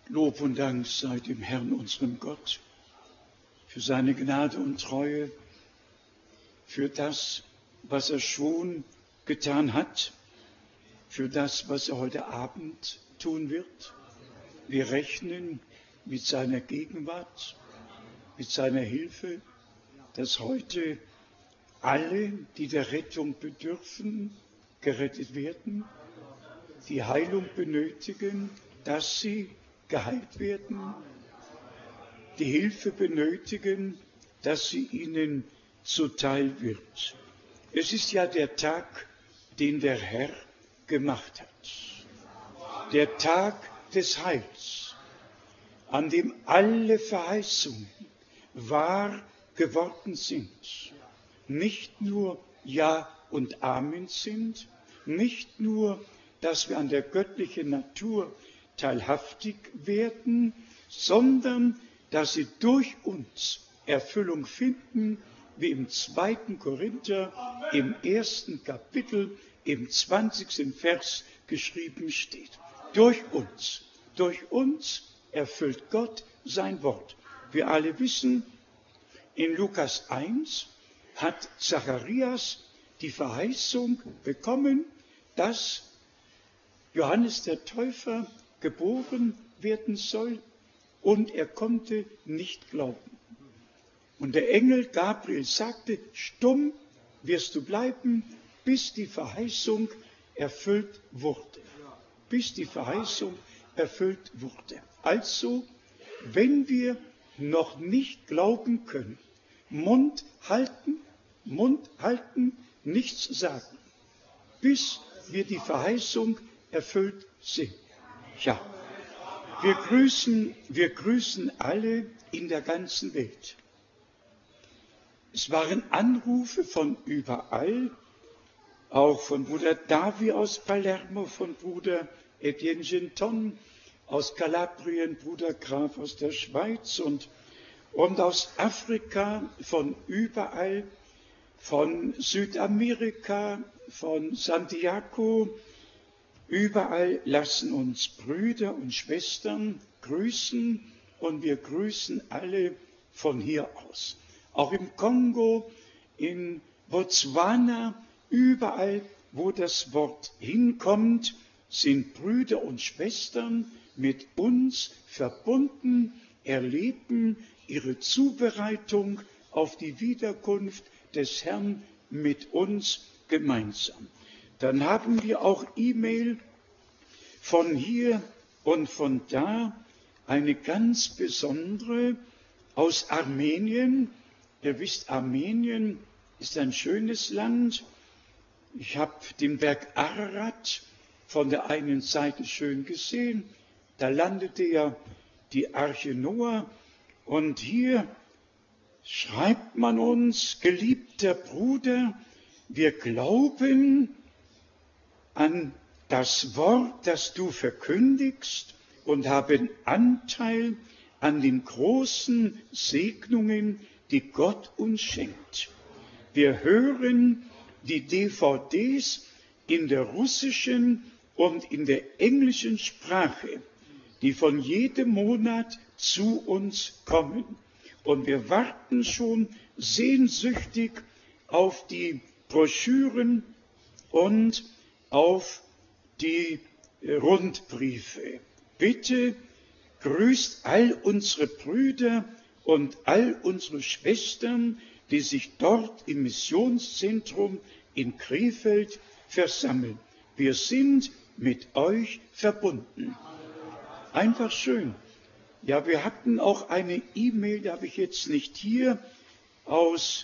Lob und Dank sei dem Herrn, unserem Gott, für seine Gnade und Treue, für das, was er schon getan hat, für das, was er heute Abend tun wird. Wir rechnen mit seiner Gegenwart, mit seiner Hilfe, dass heute alle, die der Rettung bedürfen, gerettet werden, die Heilung benötigen, dass sie geheilt werden, die Hilfe benötigen, dass sie ihnen zuteil wird. Es ist ja der Tag, den der Herr gemacht hat. Der Tag des Heils, an dem alle Verheißungen wahr geworden sind. Nicht nur Ja und Amen sind, nicht nur, dass wir an der göttlichen Natur teilhaftig werden, sondern dass sie durch uns Erfüllung finden, wie im 2. Korinther im 1. Kapitel im 20. Vers geschrieben steht. Durch uns erfüllt Gott sein Wort. Wir alle wissen, in Lukas 1 hat Zacharias die Verheißung bekommen, dass Johannes der Täufer geboren werden soll, und er konnte nicht glauben. Und der Engel Gabriel sagte, stumm wirst du bleiben, bis die Verheißung erfüllt wurde. Bis die Verheißung erfüllt wurde. Also, wenn wir noch nicht glauben können, Mund halten, nichts sagen, bis wir die Verheißung erfüllt sind. Ja, wir grüßen alle in der ganzen Welt. Es waren Anrufe von überall, auch von Bruder Davi aus Palermo, von Bruder Etienne Genton aus Kalabrien, Bruder Graf aus der Schweiz und aus Afrika, von überall, von Südamerika, von Santiago. Überall lassen uns Brüder und Schwestern grüßen, und wir grüßen alle von hier aus. Auch im Kongo, in Botswana, überall, wo das Wort hinkommt, sind Brüder und Schwestern mit uns verbunden, erleben ihre Zubereitung auf die Wiederkunft des Herrn mit uns gemeinsam. Dann haben wir auch E-Mail von hier und von da, eine ganz besondere aus Armenien. Ihr wisst, Armenien ist ein schönes Land. Ich habe den Berg Ararat von der einen Seite schön gesehen. Da landete ja die Arche Noah. Und hier schreibt man uns, geliebter Bruder, wir glauben an das Wort, das du verkündigst, und haben Anteil an den großen Segnungen, die Gott uns schenkt. Wir hören die DVDs in der russischen und in der englischen Sprache, die von jedem Monat zu uns kommen. Und wir warten schon sehnsüchtig auf die Broschüren und auf die Rundbriefe. Bitte grüßt all unsere Brüder und all unsere Schwestern, die sich dort im Missionszentrum in Krefeld versammeln. Wir sind mit euch verbunden. Einfach schön. Ja, wir hatten auch eine E-Mail, die habe ich jetzt nicht hier, aus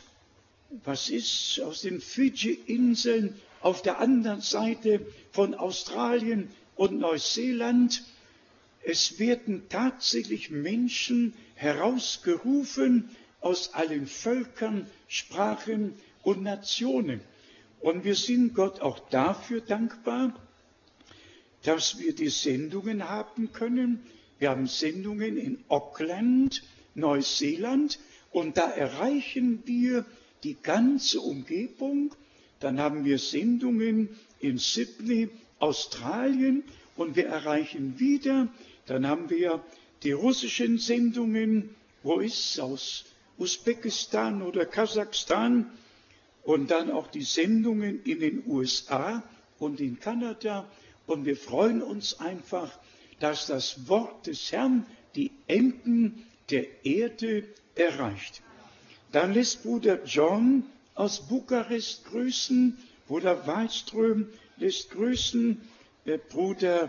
den Fidschi-Inseln, auf der anderen Seite von Australien und Neuseeland. Es werden tatsächlich Menschen herausgerufen aus allen Völkern, Sprachen und Nationen. Und wir sind Gott auch dafür dankbar, dass wir die Sendungen haben können. Wir haben Sendungen in Auckland, Neuseeland, und da erreichen wir die ganze Umgebung. Dann haben wir Sendungen in Sydney, Australien, und wir erreichen wieder Dann haben wir die russischen Sendungen, wo ist aus Usbekistan oder Kasachstan, und dann auch die Sendungen in den USA und in Kanada. Und wir freuen uns einfach, dass das Wort des Herrn die Enden der Erde erreicht. Dann lässt Bruder John aus Bukarest grüßen, Bruder Wallström lässt grüßen, Bruder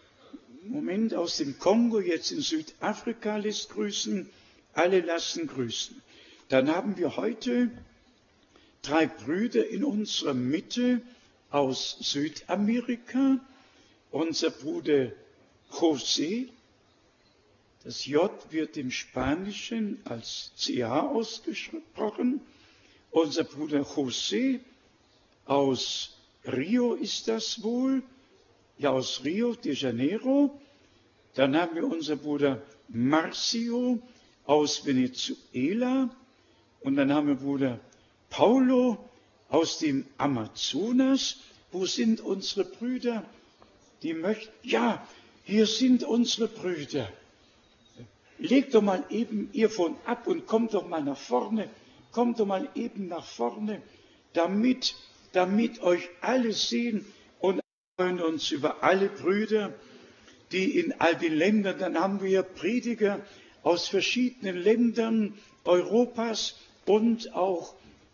aus dem Kongo, jetzt in Südafrika, lässt grüßen, alle lassen grüßen. Dann haben wir heute 3 Brüder in unserer Mitte aus Südamerika. Unser Bruder José, das J wird im Spanischen als CH ausgesprochen. Unser Bruder José aus Rio ist das wohl, ja aus Rio de Janeiro. Dann haben wir unser Bruder Marcio aus Venezuela. Und dann haben wir Bruder Paulo aus dem Amazonas. Wo sind unsere Brüder? Die möchten, ja, hier sind unsere Brüder. Legt doch mal eben ihr von ab und kommt doch mal nach vorne. Kommt doch mal eben nach vorne, damit euch alle sehen, und freuen uns über alle Brüder, die in all den Ländern, dann haben wir Prediger aus verschiedenen Ländern Europas und auch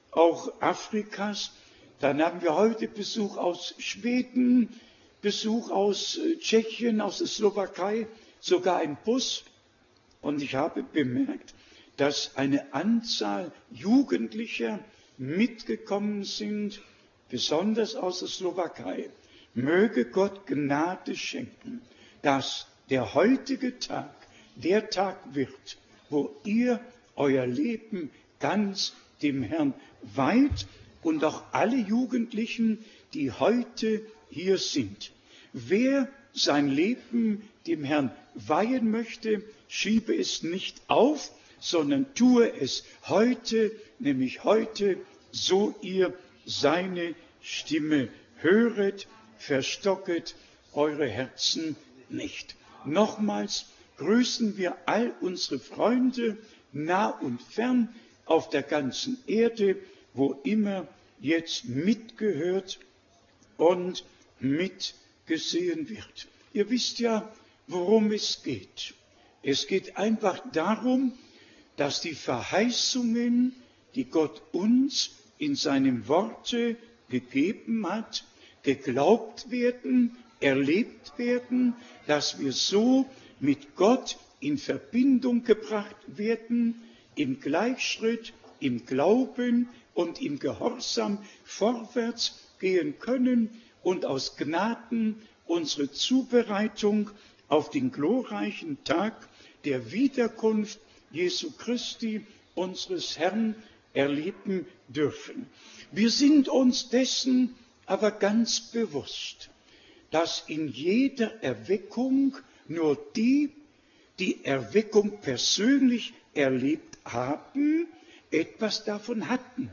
Afrikas. Dann haben wir heute Besuch aus Schweden, Besuch aus Tschechien, aus der Slowakei, sogar ein Bus. Und ich habe bemerkt, dass eine Anzahl Jugendlicher mitgekommen sind, besonders aus der Slowakei. Möge Gott Gnade schenken, dass der heutige Tag der Tag wird, wo ihr euer Leben ganz dem Herrn weiht, und auch alle Jugendlichen, die heute hier sind. Wer sein Leben dem Herrn weihen möchte, schiebe es nicht auf, sondern tue es heute, nämlich heute, so ihr seine Stimme höret, verstocket eure Herzen nicht. Nochmals grüßen wir all unsere Freunde, nah und fern, auf der ganzen Erde, wo immer jetzt mitgehört und mitgesehen wird. Ihr wisst ja, worum es geht. Es geht einfach darum, dass die Verheißungen, die Gott uns in seinem Worte gegeben hat, geglaubt werden, erlebt werden, dass wir so mit Gott in Verbindung gebracht werden, im Gleichschritt, im Glauben und im Gehorsam vorwärts gehen können und aus Gnaden unsere Zubereitung auf den glorreichen Tag der Wiederkunft Jesu Christi, unseres Herrn, erleben dürfen. Wir sind uns dessen aber ganz bewusst, dass in jeder Erweckung nur die Erweckung persönlich erlebt haben, etwas davon hatten.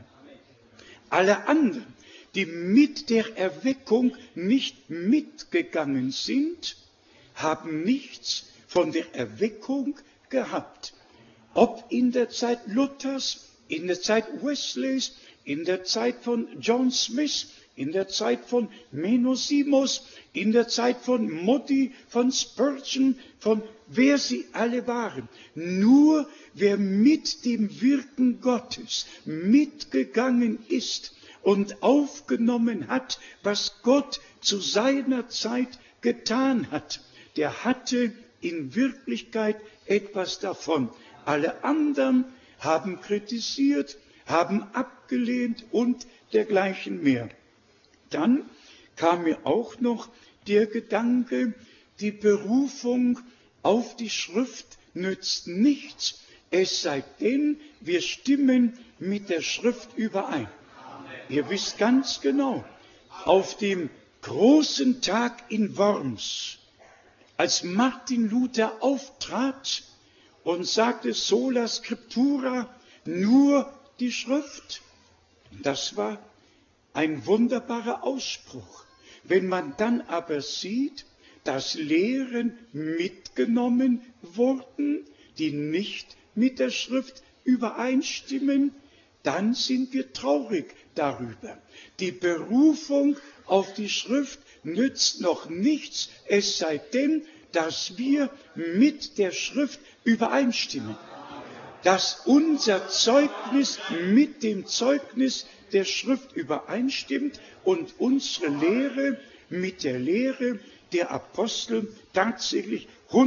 Alle anderen, die mit der Erweckung nicht mitgegangen sind, haben nichts von der Erweckung gehabt. Ob in der Zeit Luthers, in der Zeit Wesleys, in der Zeit von John Smith, in der Zeit von Menosimus, in der Zeit von Moody, von Spurgeon, von wer sie alle waren. Nur wer mit dem Wirken Gottes mitgegangen ist und aufgenommen hat, was Gott zu seiner Zeit getan hat, der hatte in Wirklichkeit etwas davon. Alle anderen haben kritisiert, haben abgelehnt und dergleichen mehr. Dann kam mir auch noch der Gedanke, die Berufung auf die Schrift nützt nichts, es sei denn, wir stimmen mit der Schrift überein. Ihr wisst ganz genau, auf dem großen Tag in Worms, als Martin Luther auftrat und sagte sola scriptura, nur die Schrift, das war ein wunderbarer Ausspruch. Wenn man dann aber sieht, dass Lehren mitgenommen wurden, die nicht mit der Schrift übereinstimmen, dann sind wir traurig darüber. Die Berufung auf die Schrift nützt noch nichts, es sei denn, dass wir mit der Schrift übereinstimmen. Dass unser Zeugnis mit dem Zeugnis der Schrift übereinstimmt und unsere Lehre mit der Lehre der Apostel tatsächlich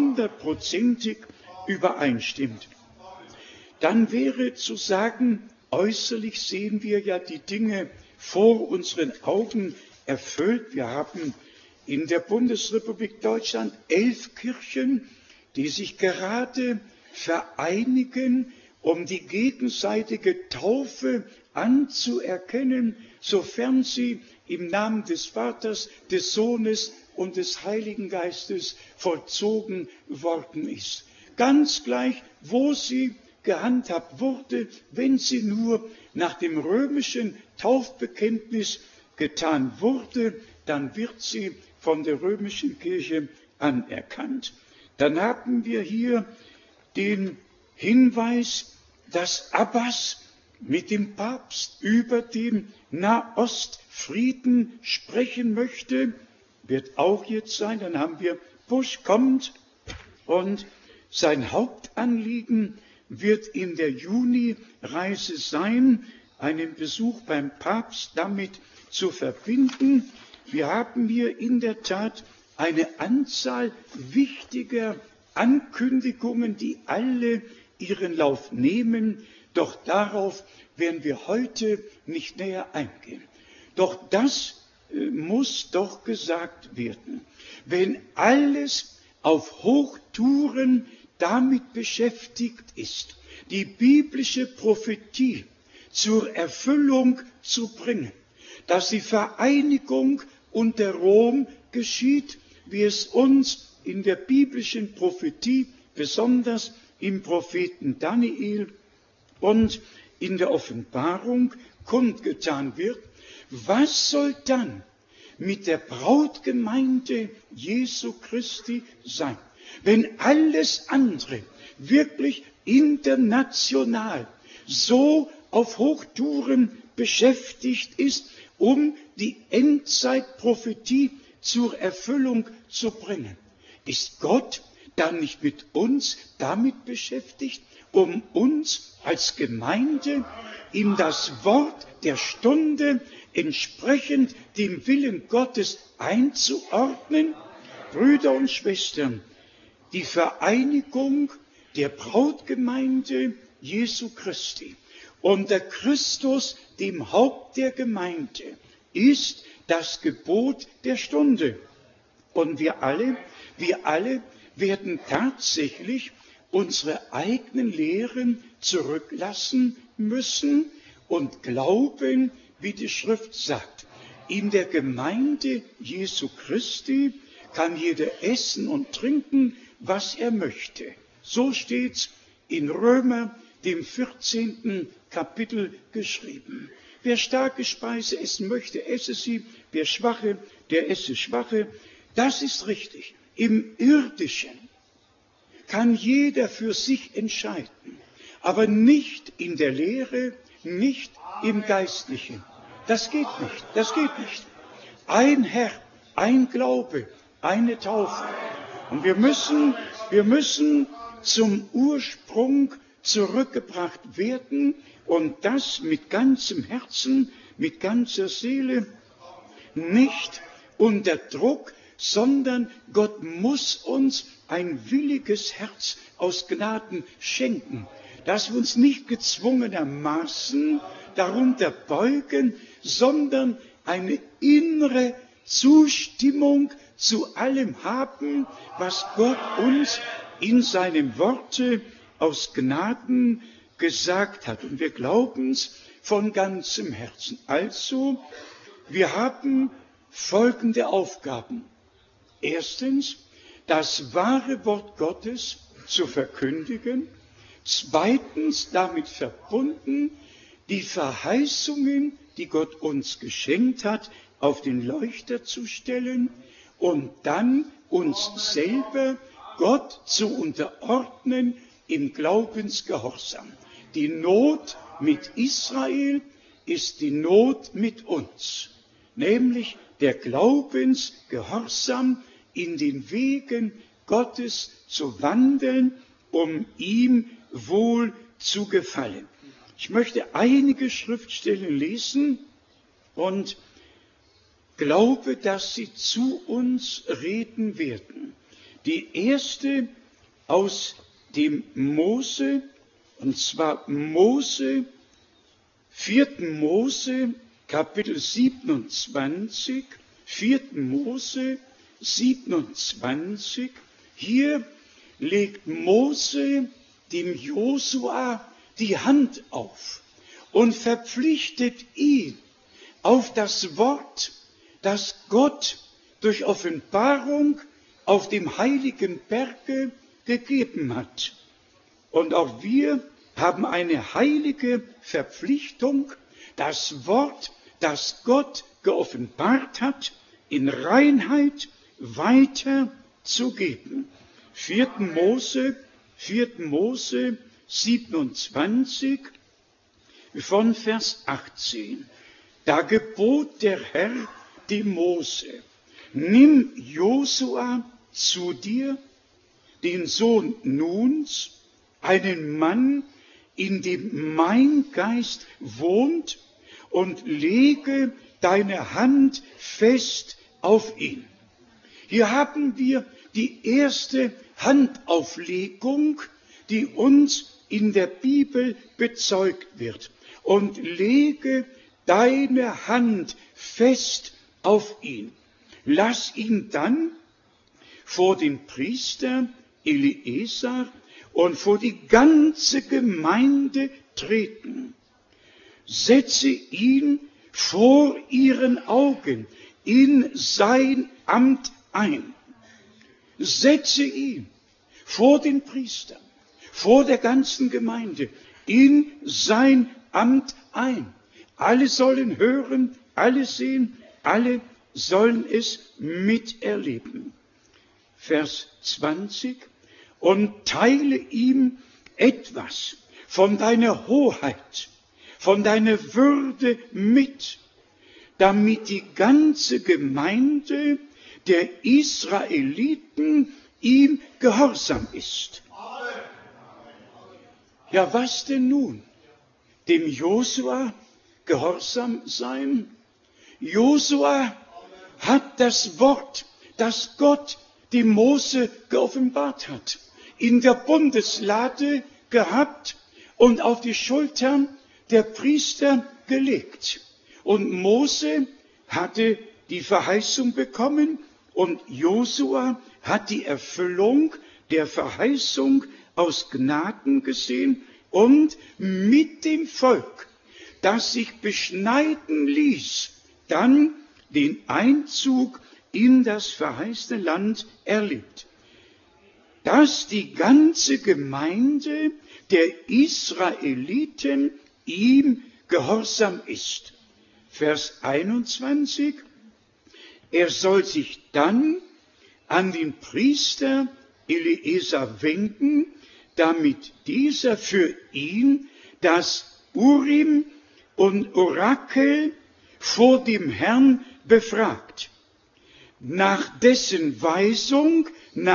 100%ig übereinstimmt. Dann wäre zu sagen, äußerlich sehen wir ja die Dinge vor unseren Augen erfüllt. Wir haben in der Bundesrepublik Deutschland 11 Kirchen, die sich gerade vereinigen, um die gegenseitige Taufe anzuerkennen, sofern sie im Namen des Vaters, des Sohnes und des Heiligen Geistes vollzogen worden ist. Ganz gleich, wo sie gehandhabt wurde, wenn sie nur nach dem römischen Taufbekenntnis getan wurde, dann wird sie von der römischen Kirche anerkannt. Dann haben wir hier den Hinweis, dass Abbas mit dem Papst über den Nahostfrieden sprechen möchte, wird auch jetzt sein. Dann haben wir Bush kommt und sein Hauptanliegen wird in der Juni-Reise sein, einen Besuch beim Papst damit zu verbinden. Wir haben hier in der Tat eine Anzahl wichtiger Ankündigungen, die alle ihren Lauf nehmen, doch darauf werden wir heute nicht näher eingehen. Doch das muss doch gesagt werden. Wenn alles auf Hochtouren damit beschäftigt ist, die biblische Prophetie zur Erfüllung zu bringen, dass die Vereinigung unter Rom geschieht, wie es uns in der biblischen Prophetie, besonders im Propheten Daniel und in der Offenbarung kundgetan wird, was soll dann mit der Brautgemeinde Jesu Christi sein, wenn alles andere wirklich international so auf Hochtouren beschäftigt ist, um die Endzeitprophetie zur Erfüllung zu bringen? Ist Gott dann nicht mit uns damit beschäftigt, um uns als Gemeinde in das Wort der Stunde entsprechend dem Willen Gottes einzuordnen? Brüder und Schwestern, die Vereinigung der Brautgemeinde Jesu Christi unter Christus, dem Haupt der Gemeinde, ist das Gebot der Stunde. Und wir alle werden tatsächlich unsere eigenen Lehren zurücklassen müssen und glauben, wie die Schrift sagt. In der Gemeinde Jesu Christi kann jeder essen und trinken, was er möchte. So steht's in Römer, dem 14. Kapitel geschrieben. Wer starke Speise essen möchte, esse sie. Wer schwache, der esse schwache. Das ist richtig. Im Irdischen kann jeder für sich entscheiden, aber nicht in der Lehre, nicht im Geistlichen. Das geht nicht, das geht nicht. Ein Herr, ein Glaube, eine Taufe. Und wir müssen zum Ursprung zurückgebracht werden und das mit ganzem Herzen, mit ganzer Seele, nicht unter Druck, sondern Gott muss uns ein williges Herz aus Gnaden schenken, dass wir uns nicht gezwungenermaßen darunter beugen, sondern eine innere Zustimmung zu allem haben, was Gott uns in seinem Worte aus Gnaden gesagt hat. Und wir glauben es von ganzem Herzen. Also, wir haben folgende Aufgaben. Erstens, das wahre Wort Gottes zu verkündigen. Zweitens, damit verbunden, die Verheißungen, die Gott uns geschenkt hat, auf den Leuchter zu stellen. und dann uns selber Gott zu unterordnen im Glaubensgehorsam. Die Not mit Israel ist die Not mit uns, nämlich der Glaubensgehorsam in den Wegen Gottes zu wandeln, um ihm wohl zu gefallen. Ich möchte einige Schriftstellen lesen und glaube, dass sie zu uns reden werden. Die erste aus dem Mose, und zwar 4. Mose, Kapitel 27, 4. Mose 27. Hier legt Mose dem Josua die Hand auf und verpflichtet ihn auf das Wort, das Gott durch Offenbarung auf dem heiligen Berge gegeben hat. Und auch wir haben eine heilige Verpflichtung, das Wort, das Gott geoffenbart hat, in Reinheit weiterzugeben. 4. Mose 27 von Vers 18. Da gebot der Herr dem Mose: Nimm Josua zu dir, den Sohn Nuns, einen Mann, in dem mein Geist wohnt, und lege deine Hand fest auf ihn. Hier haben wir die erste Handauflegung, die uns in der Bibel bezeugt wird. Und lege deine Hand fest auf ihn. Lass ihn dann vor den Priester Eliezer und vor die ganze Gemeinde treten. Setze ihn vor ihren Augen in sein Amt ein. Setze ihn vor den Priestern, vor der ganzen Gemeinde in sein Amt ein. Alle sollen hören, alle sehen, alle sollen es miterleben. Vers 20. Und teile ihm etwas von deiner Hoheit, von deiner Würde mit, damit die ganze Gemeinde der Israeliten ihm gehorsam ist. Ja, was denn nun? Dem Josua gehorsam sein? Josua hat das Wort, das Gott dem Mose geoffenbart hat, in der Bundeslade gehabt und auf die Schultern der Priester gelegt. Und Mose hatte die Verheißung bekommen und Josua hat die Erfüllung der Verheißung aus Gnaden gesehen und mit dem Volk, das sich beschneiden ließ, dann den Einzug in das verheißene Land erlebt. Dass die ganze Gemeinde der Israeliten ihm gehorsam ist. Vers 21. Er soll sich dann an den Priester Eliezer wenden, damit dieser für ihn das Urim und Orakel vor dem Herrn befragt. Nach dessen Weisung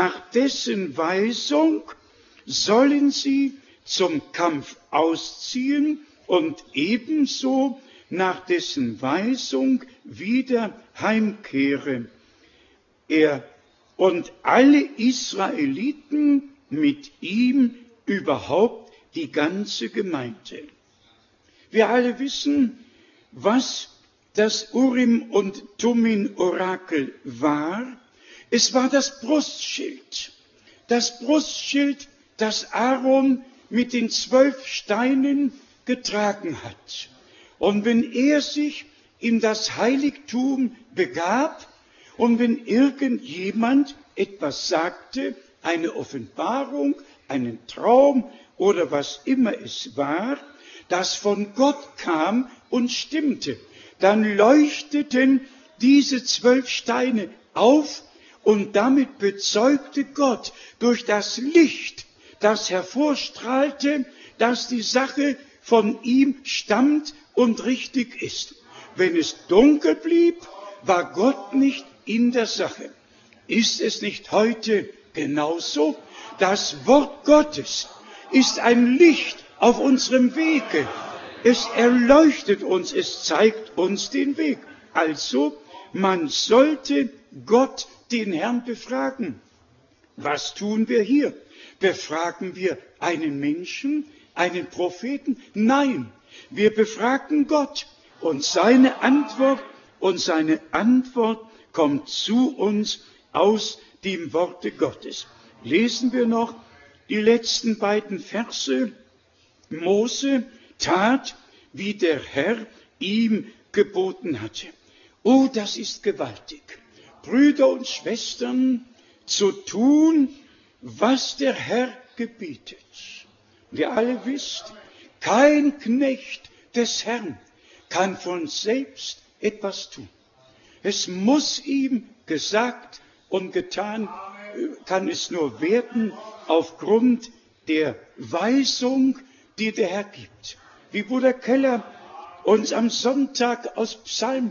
sollen sie zum Kampf ausziehen und ebenso nach dessen Weisung wieder heimkehren. Er und alle Israeliten mit ihm, überhaupt die ganze Gemeinde. Wir alle wissen, was das Urim und Thummim Orakel war. Es war das Brustschild, das Aaron mit den 12 Steinen getragen hat. Und wenn er sich in das Heiligtum begab und wenn irgendjemand etwas sagte, eine Offenbarung, einen Traum oder was immer es war, das von Gott kam und stimmte, dann leuchteten diese 12 Steine auf Und damit bezeugte Gott durch das Licht, das hervorstrahlte, dass die Sache von ihm stammt und richtig ist. Wenn es dunkel blieb, war Gott nicht in der Sache. Ist es nicht heute genauso? Das Wort Gottes ist ein Licht auf unserem Wege. Es erleuchtet uns, es zeigt uns den Weg. Also, man sollte Gott, den Herrn, befragen. Was tun wir hier? Befragen wir einen Menschen, einen Propheten? Nein, wir befragen Gott. Und seine Antwort kommt zu uns aus dem Worte Gottes. Lesen wir noch die letzten beiden Verse. Mose tat, wie der Herr ihm geboten hatte. Oh, das ist gewaltig. Brüder und Schwestern, zu tun, was der Herr gebietet. Und ihr alle wisst, kein Knecht des Herrn kann von selbst etwas tun. Es muss ihm gesagt und getan, kann es nur werden aufgrund der Weisung, die der Herr gibt. Wie Bruder Keller uns am Sonntag aus Psalm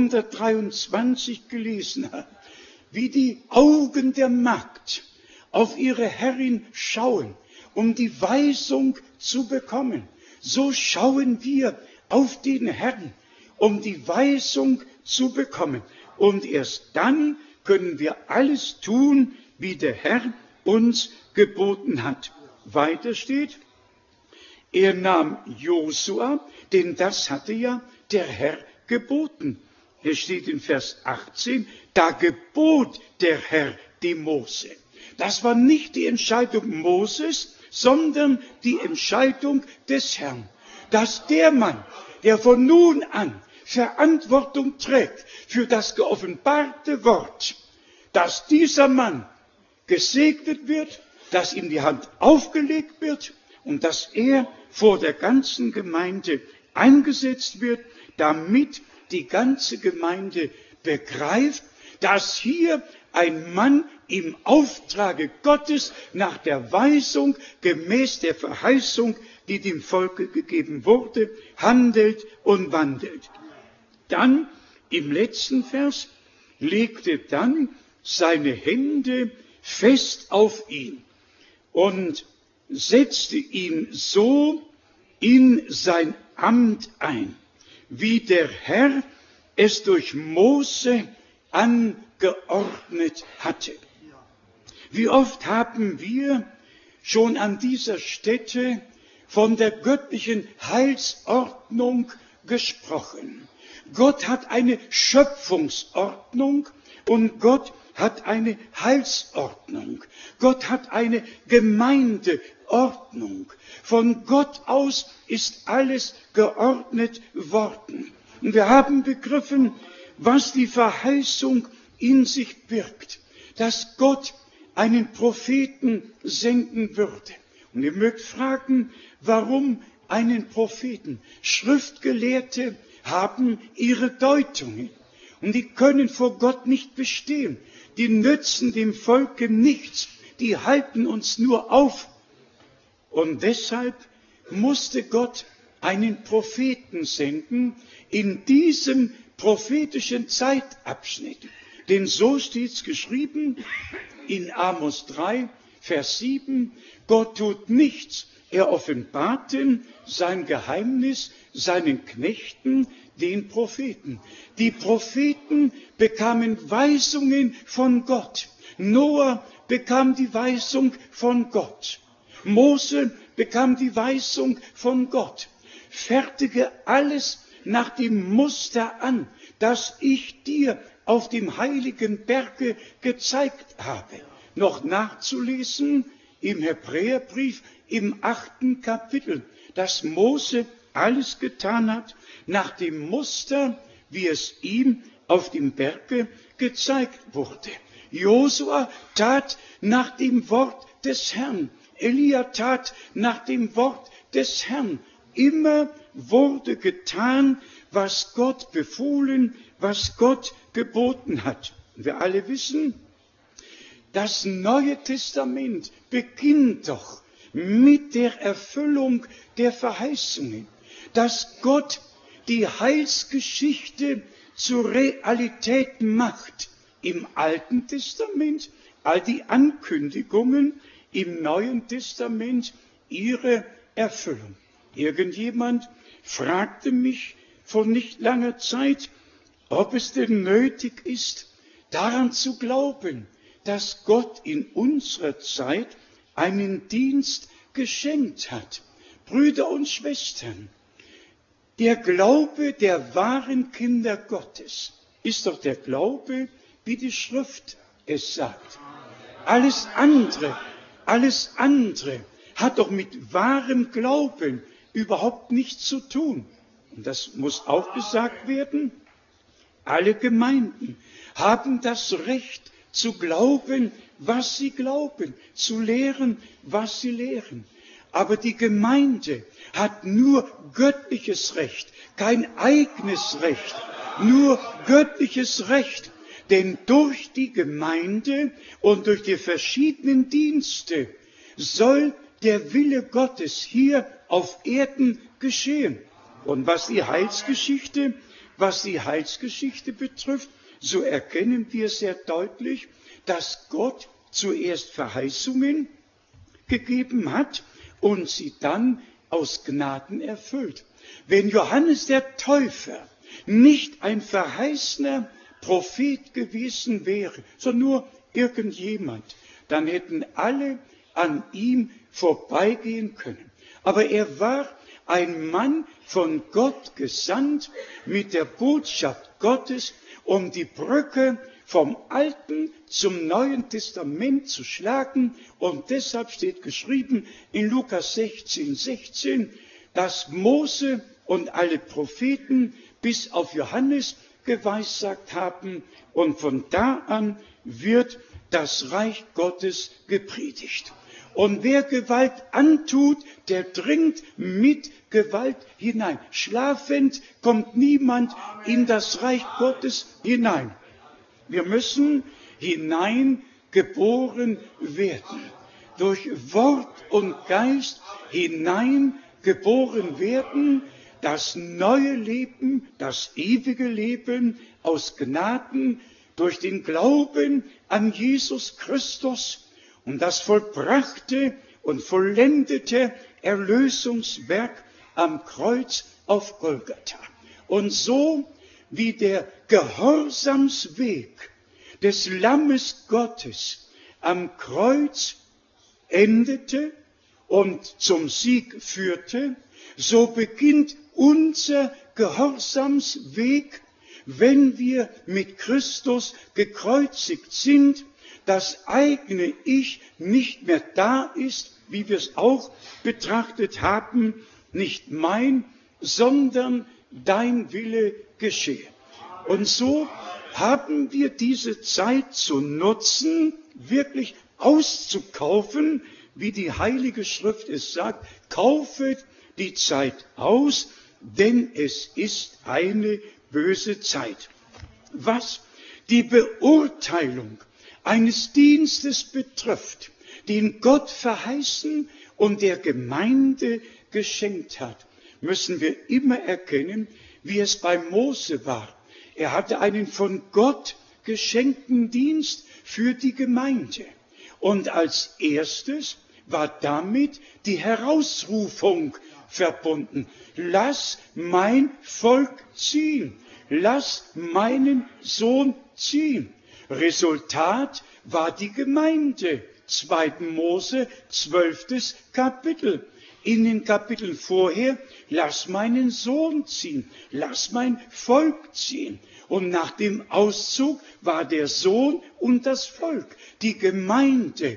123 gelesen hat, wie die Augen der Magd auf ihre Herrin schauen, um die Weisung zu bekommen. So schauen wir auf den Herrn, um die Weisung zu bekommen. Und erst dann können wir alles tun, wie der Herr uns geboten hat. Weiter steht, er nahm Josua, denn das hatte ja der Herr geboten. Es steht in Vers 18, da gebot der Herr dem Mose. Das war nicht die Entscheidung Moses, sondern die Entscheidung des Herrn. Dass der Mann, der von nun an Verantwortung trägt für das geoffenbarte Wort, dass dieser Mann gesegnet wird, dass ihm die Hand aufgelegt wird und dass er vor der ganzen Gemeinde eingesetzt wird, damit die ganze Gemeinde begreift, dass hier ein Mann im Auftrage Gottes nach der Weisung gemäß der Verheißung, die dem Volke gegeben wurde, handelt und wandelt. Dann im letzten Vers legte dann seine Hände fest auf ihn und setzte ihn so in sein Amt ein, wie der Herr es durch Mose angeordnet hatte. Wie oft haben wir schon an dieser Stätte von der göttlichen Heilsordnung gesprochen. Gott hat eine Schöpfungsordnung und Gott hat eine Heilsordnung. Gott hat eine Gemeindeordnung. Von Gott aus ist alles geordnet worden. Und wir haben begriffen, was die Verheißung in sich birgt, dass Gott einen Propheten senden würde. Und ihr mögt fragen, warum einen Propheten? Schriftgelehrte haben ihre Deutungen und die können vor Gott nicht bestehen. Die nützen dem Volke nichts, die halten uns nur auf. Und deshalb musste Gott einen Propheten senden in diesem prophetischen Zeitabschnitt. Denn so steht's geschrieben in Amos 3, Vers 7, Gott tut nichts, er offenbarte sein Geheimnis seinen Knechten, den Propheten. Die Propheten bekamen Weisungen von Gott. Noah bekam die Weisung von Gott. Mose bekam die Weisung von Gott. Fertige alles nach dem Muster an, das ich dir auf dem heiligen Berge gezeigt habe. Noch nachzulesen im Hebräerbrief im 8. Kapitel, dass Mose alles getan hat nach dem Muster, wie es ihm auf dem Berge gezeigt wurde. Josua tat nach dem Wort des Herrn. Elia tat nach dem Wort des Herrn. Immer wurde getan, was Gott befohlen, was Gott geboten hat. Wir alle wissen, Das Neue Testament beginnt doch mit der Erfüllung der Verheißungen, dass Gott die Heilsgeschichte zur Realität macht. Im Alten Testament all die Ankündigungen, im Neuen Testament ihre Erfüllung. Irgendjemand fragte mich vor nicht langer Zeit, ob es denn nötig ist, daran zu glauben, dass Gott in unserer Zeit einen Dienst geschenkt hat. Brüder und Schwestern, der Glaube der wahren Kinder Gottes ist doch der Glaube, wie die Schrift es sagt. Alles andere hat doch mit wahrem Glauben überhaupt nichts zu tun. Und das muss auch gesagt werden, alle Gemeinden haben das Recht zu glauben, was sie glauben, zu lehren, was sie lehren. Aber die Gemeinde hat nur göttliches Recht, kein eigenes Recht, nur göttliches Recht. Denn durch die Gemeinde und durch die verschiedenen Dienste soll der Wille Gottes hier auf Erden geschehen. Und was die Heilsgeschichte betrifft, so erkennen wir sehr deutlich, dass Gott zuerst Verheißungen gegeben hat und sie dann aus Gnaden erfüllt. Wenn Johannes der Täufer nicht ein verheißener Prophet gewesen wäre, sondern nur irgendjemand, dann hätten alle an ihm vorbeigehen können. Aber er war ein Mann von Gott gesandt mit der Botschaft Gottes, um die Brücke vom Alten zum Neuen Testament zu schlagen. Und deshalb steht geschrieben in Lukas 16,16, dass Mose und alle Propheten bis auf Johannes geweissagt haben. Und von da an wird das Reich Gottes gepredigt. Und wer Gewalt antut, der dringt mit Gewalt hinein. Schlafend kommt niemand in das Reich Gottes hinein. Wir müssen hineingeboren werden. Durch Wort und Geist hineingeboren werden. Das neue Leben, das ewige Leben aus Gnaden durch den Glauben an Jesus Christus und das vollbrachte und vollendete Erlösungswerk am Kreuz auf Golgatha. Und so wie der Gehorsamsweg des Lammes Gottes am Kreuz endete und zum Sieg führte, so beginnt unser Gehorsamsweg, wenn wir mit Christus gekreuzigt sind, das eigene Ich nicht mehr da ist, wie wir es auch betrachtet haben, nicht mein, sondern dein Wille geschehe. Und so haben wir diese Zeit zu nutzen, wirklich auszukaufen, wie die Heilige Schrift es sagt, kaufet die Zeit aus, denn es ist eine böse Zeit. Was die Beurteilung eines Dienstes betrifft, den Gott verheißen und der Gemeinde geschenkt hat, müssen wir immer erkennen, wie es bei Mose war. Er hatte einen von Gott geschenkten Dienst für die Gemeinde. Und als erstes war damit die Herausrufung verbunden. Lass mein Volk ziehen. Lass meinen Sohn ziehen. Resultat war die Gemeinde. 2. Mose, 12. Kapitel. In den Kapiteln vorher, lass meinen Sohn ziehen, lass mein Volk ziehen. Und nach dem Auszug war der Sohn und das Volk, die Gemeinde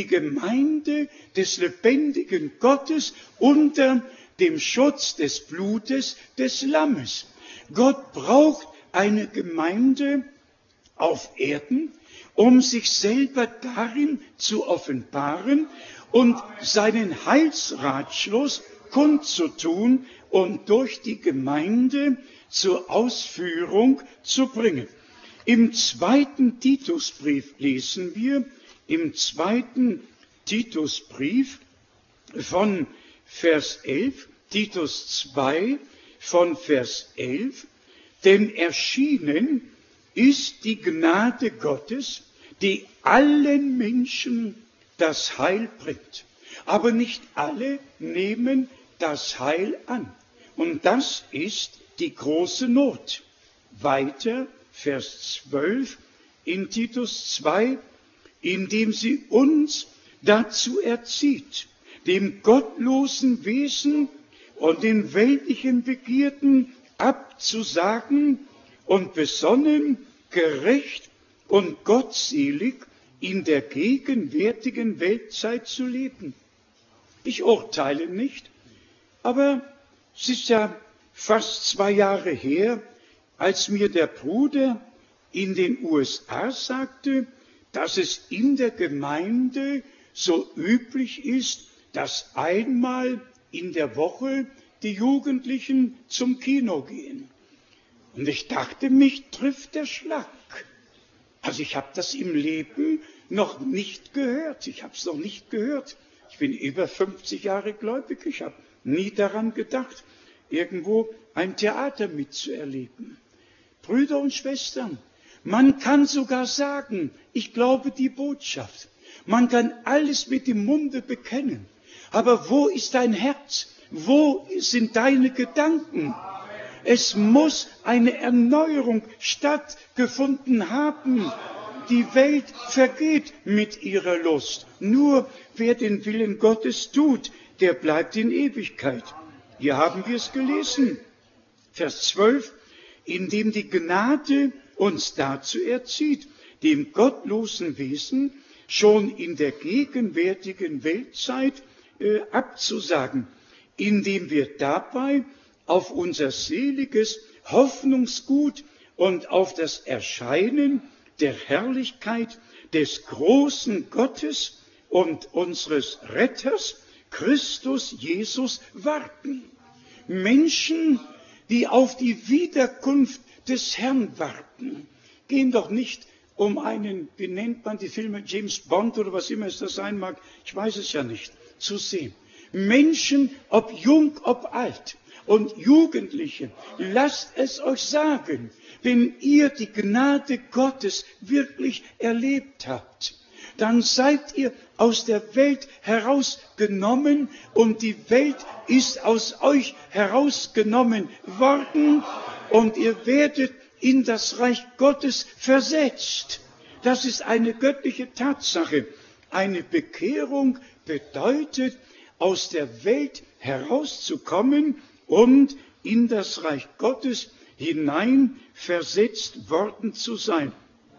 des lebendigen Gottes unter dem Schutz des Blutes des Lammes. Gott braucht eine Gemeinde auf Erden, um sich selber darin zu offenbaren und seinen Heilsratschluss kundzutun und durch die Gemeinde zur Ausführung zu bringen. Im 2. Titusbrief lesen wir im 2. Titusbrief von Vers 11, Titus 2 von Vers 11, denn erschienen ist die Gnade Gottes, die allen Menschen das Heil bringt. Aber nicht alle nehmen das Heil an. Und das ist die große Not. Weiter, Vers 12 in Titus 2, indem sie uns dazu erzieht, dem gottlosen Wesen und den weltlichen Begierden abzusagen und besonnen, gerecht und gottselig in der gegenwärtigen Weltzeit zu leben. Ich urteile nicht, aber es ist ja fast 2 Jahre her, als mir der Bruder in den USA sagte, dass es in der Gemeinde so üblich ist, dass einmal in der Woche die Jugendlichen zum Kino gehen. Und ich dachte, mich trifft der Schlag. Also ich habe das im Leben noch nicht gehört. Ich habe es noch nicht gehört. Ich bin über 50 Jahre gläubig. Ich habe nie daran gedacht, irgendwo ein Theater mitzuerleben. Brüder und Schwestern, man kann sogar sagen, ich glaube die Botschaft. Man kann alles mit dem Munde bekennen. Aber wo ist dein Herz? Wo sind deine Gedanken? Es muss eine Erneuerung stattgefunden haben. Die Welt vergeht mit ihrer Lust. Nur wer den Willen Gottes tut, der bleibt in Ewigkeit. Hier haben wir es gelesen. Vers 12, indem die Gnade uns dazu erzieht, dem gottlosen Wesen schon in der gegenwärtigen Weltzeit abzusagen, indem wir dabei auf unser seliges Hoffnungsgut und auf das Erscheinen der Herrlichkeit des großen Gottes und unseres Retters, Christus Jesus, warten. Menschen, die auf die Wiederkunft des Herrn warten, gehen doch nicht um einen, wie nennt man die Filme, James Bond oder was immer es da sein mag, ich weiß es ja nicht, zu sehen. Menschen, ob jung, ob alt und Jugendliche, lasst es euch sagen, wenn ihr die Gnade Gottes wirklich erlebt habt, dann seid ihr aus der Welt herausgenommen und die Welt ist aus euch herausgenommen worden und ihr werdet in das Reich Gottes versetzt. Das ist eine göttliche Tatsache. Eine Bekehrung bedeutet, aus der Welt herauszukommen und in das Reich Gottes hinein versetzt worden zu sein.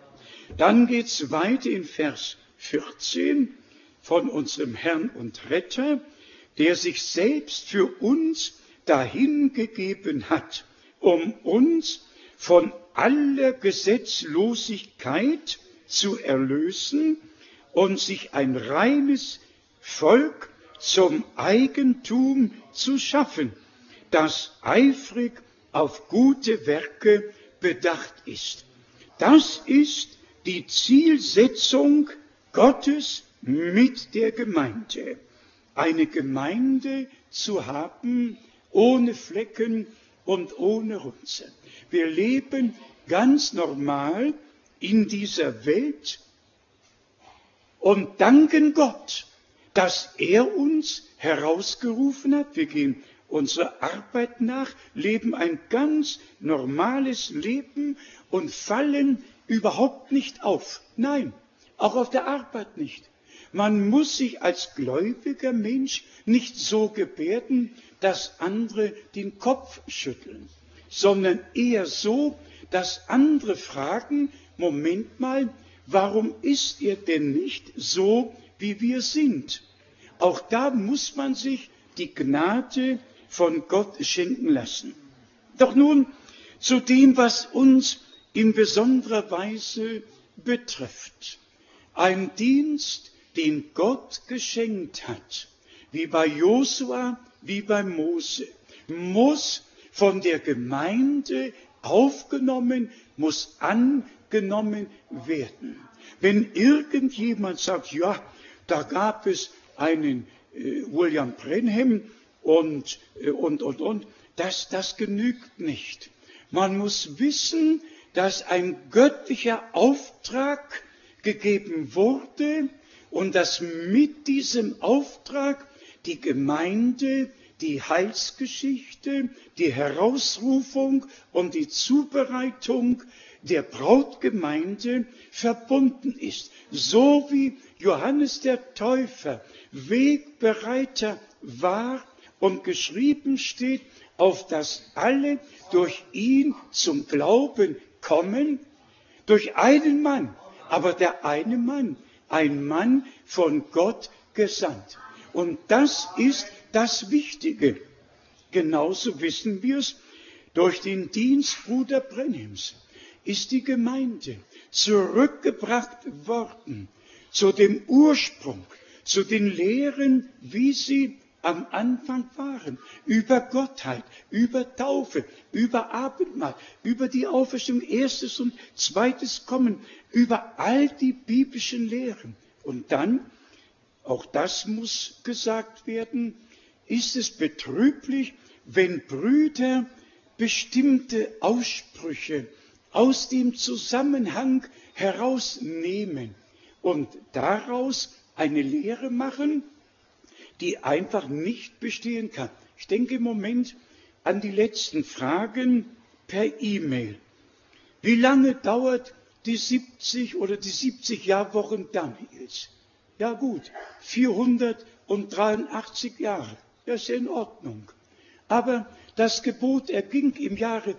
Dann geht es weiter in Vers 14 von unserem Herrn und Retter, der sich selbst für uns dahingegeben hat, um uns von aller Gesetzlosigkeit zu erlösen und sich ein reines Volk zum Eigentum zu schaffen, das eifrig auf gute Werke bedacht ist. Das ist die Zielsetzung Gottes mit der Gemeinde. Eine Gemeinde zu haben ohne Flecken und ohne Runzel. Wir leben ganz normal in dieser Welt und danken Gott, dass er uns herausgerufen hat. Wir gehen unserer Arbeit nach, leben ein ganz normales Leben und fallen überhaupt nicht auf. Nein, auch auf der Arbeit nicht. Man muss sich als gläubiger Mensch nicht so gebärden, dass andere den Kopf schütteln, sondern eher so, dass andere fragen, Moment mal, warum ist ihr denn nicht so, wie wir sind? Auch da muss man sich die Gnade von Gott schenken lassen. Doch nun zu dem, was uns in besonderer Weise betrifft. Ein Dienst, den Gott geschenkt hat, wie bei Josua, wie bei Mose, muss von der Gemeinde aufgenommen, muss genommen werden. Wenn irgendjemand sagt, ja, da gab es einen William Branham und, das genügt nicht. Man muss wissen, dass ein göttlicher Auftrag gegeben wurde und dass mit diesem Auftrag die Gemeinde, die Heilsgeschichte, die Herausrufung und die Zubereitung der Brautgemeinde verbunden ist. So wie Johannes der Täufer Wegbereiter war und geschrieben steht, auf dass alle durch ihn zum Glauben kommen, durch einen Mann, aber der eine Mann, ein Mann von Gott gesandt. Und das ist das Wichtige. Genauso wissen wir es, durch den Dienst Bruder Branhams ist die Gemeinde zurückgebracht worden zu dem Ursprung, zu den Lehren, wie sie am Anfang waren, über Gottheit, über Taufe, über Abendmahl, über die Auferstehung, erstes und zweites Kommen, über all die biblischen Lehren. Und dann, auch das muss gesagt werden, ist es betrüblich, wenn Brüder bestimmte Aussprüche aus dem Zusammenhang herausnehmen und daraus eine Lehre machen, die einfach nicht bestehen kann. Ich denke im Moment an die letzten Fragen per E-Mail. Wie lange dauert die 70 oder die 70 Jahrwochen Daniels? Ja gut, 483 Jahre, das ist ja in Ordnung. Aber das Gebot erging im Jahre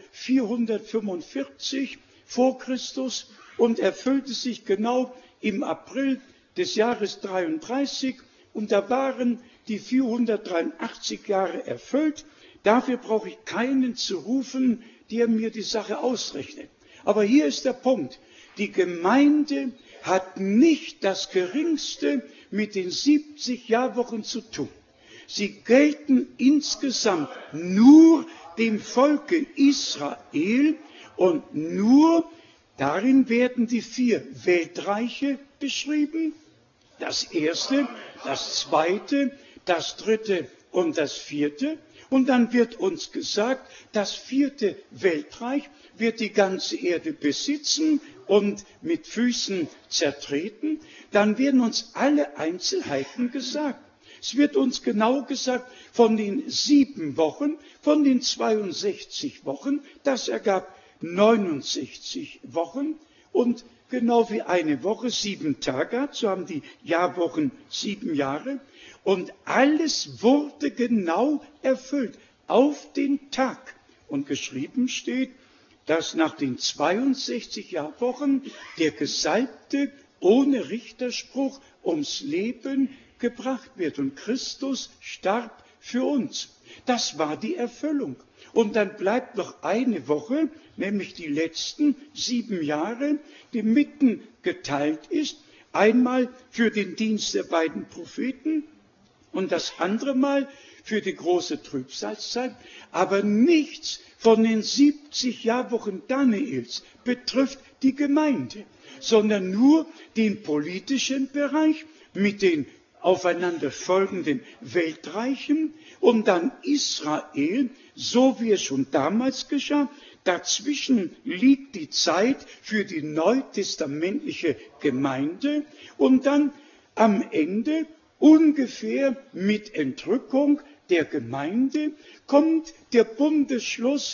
445 vor Christus und erfüllte sich genau im April des Jahres 33 und da waren die 483 Jahre erfüllt. Dafür brauche ich keinen zu rufen, der mir die Sache ausrechnet. Aber hier ist der Punkt. Die Gemeinde hat nicht das Geringste mit den 70 Jahrwochen zu tun. Sie gelten insgesamt nur dem Volke Israel und nur darin werden die 4 Weltreiche beschrieben. Das erste, das zweite, das dritte und das vierte. Und dann wird uns gesagt, das 4. Weltreich wird die ganze Erde besitzen und mit Füßen zertreten. Dann werden uns alle Einzelheiten gesagt. Es wird uns genau gesagt, von den 7 Wochen, von den 62 Wochen, das ergab 69 Wochen und genau wie eine Woche 7 Tage hat, so haben die Jahrwochen 7 Jahre. Und alles wurde genau erfüllt, auf den Tag. Und geschrieben steht, dass nach den 62 Jahrwochen der Gesalbte ohne Richterspruch ums Leben gebracht wird. Und Christus starb für uns. Das war die Erfüllung. Und dann bleibt noch eine Woche, nämlich die letzten 7 Jahre, die mitten geteilt ist. Einmal für den Dienst der beiden Propheten und das andere Mal für die große Trübsalzeit. Aber nichts von den 70 Jahrwochen Daniels betrifft die Gemeinde, sondern nur den politischen Bereich mit den aufeinander folgenden Weltreichen und dann Israel, so wie es schon damals geschah. Dazwischen liegt die Zeit für die neutestamentliche Gemeinde und dann am Ende ungefähr mit Entrückung der Gemeinde kommt der Bundesschluss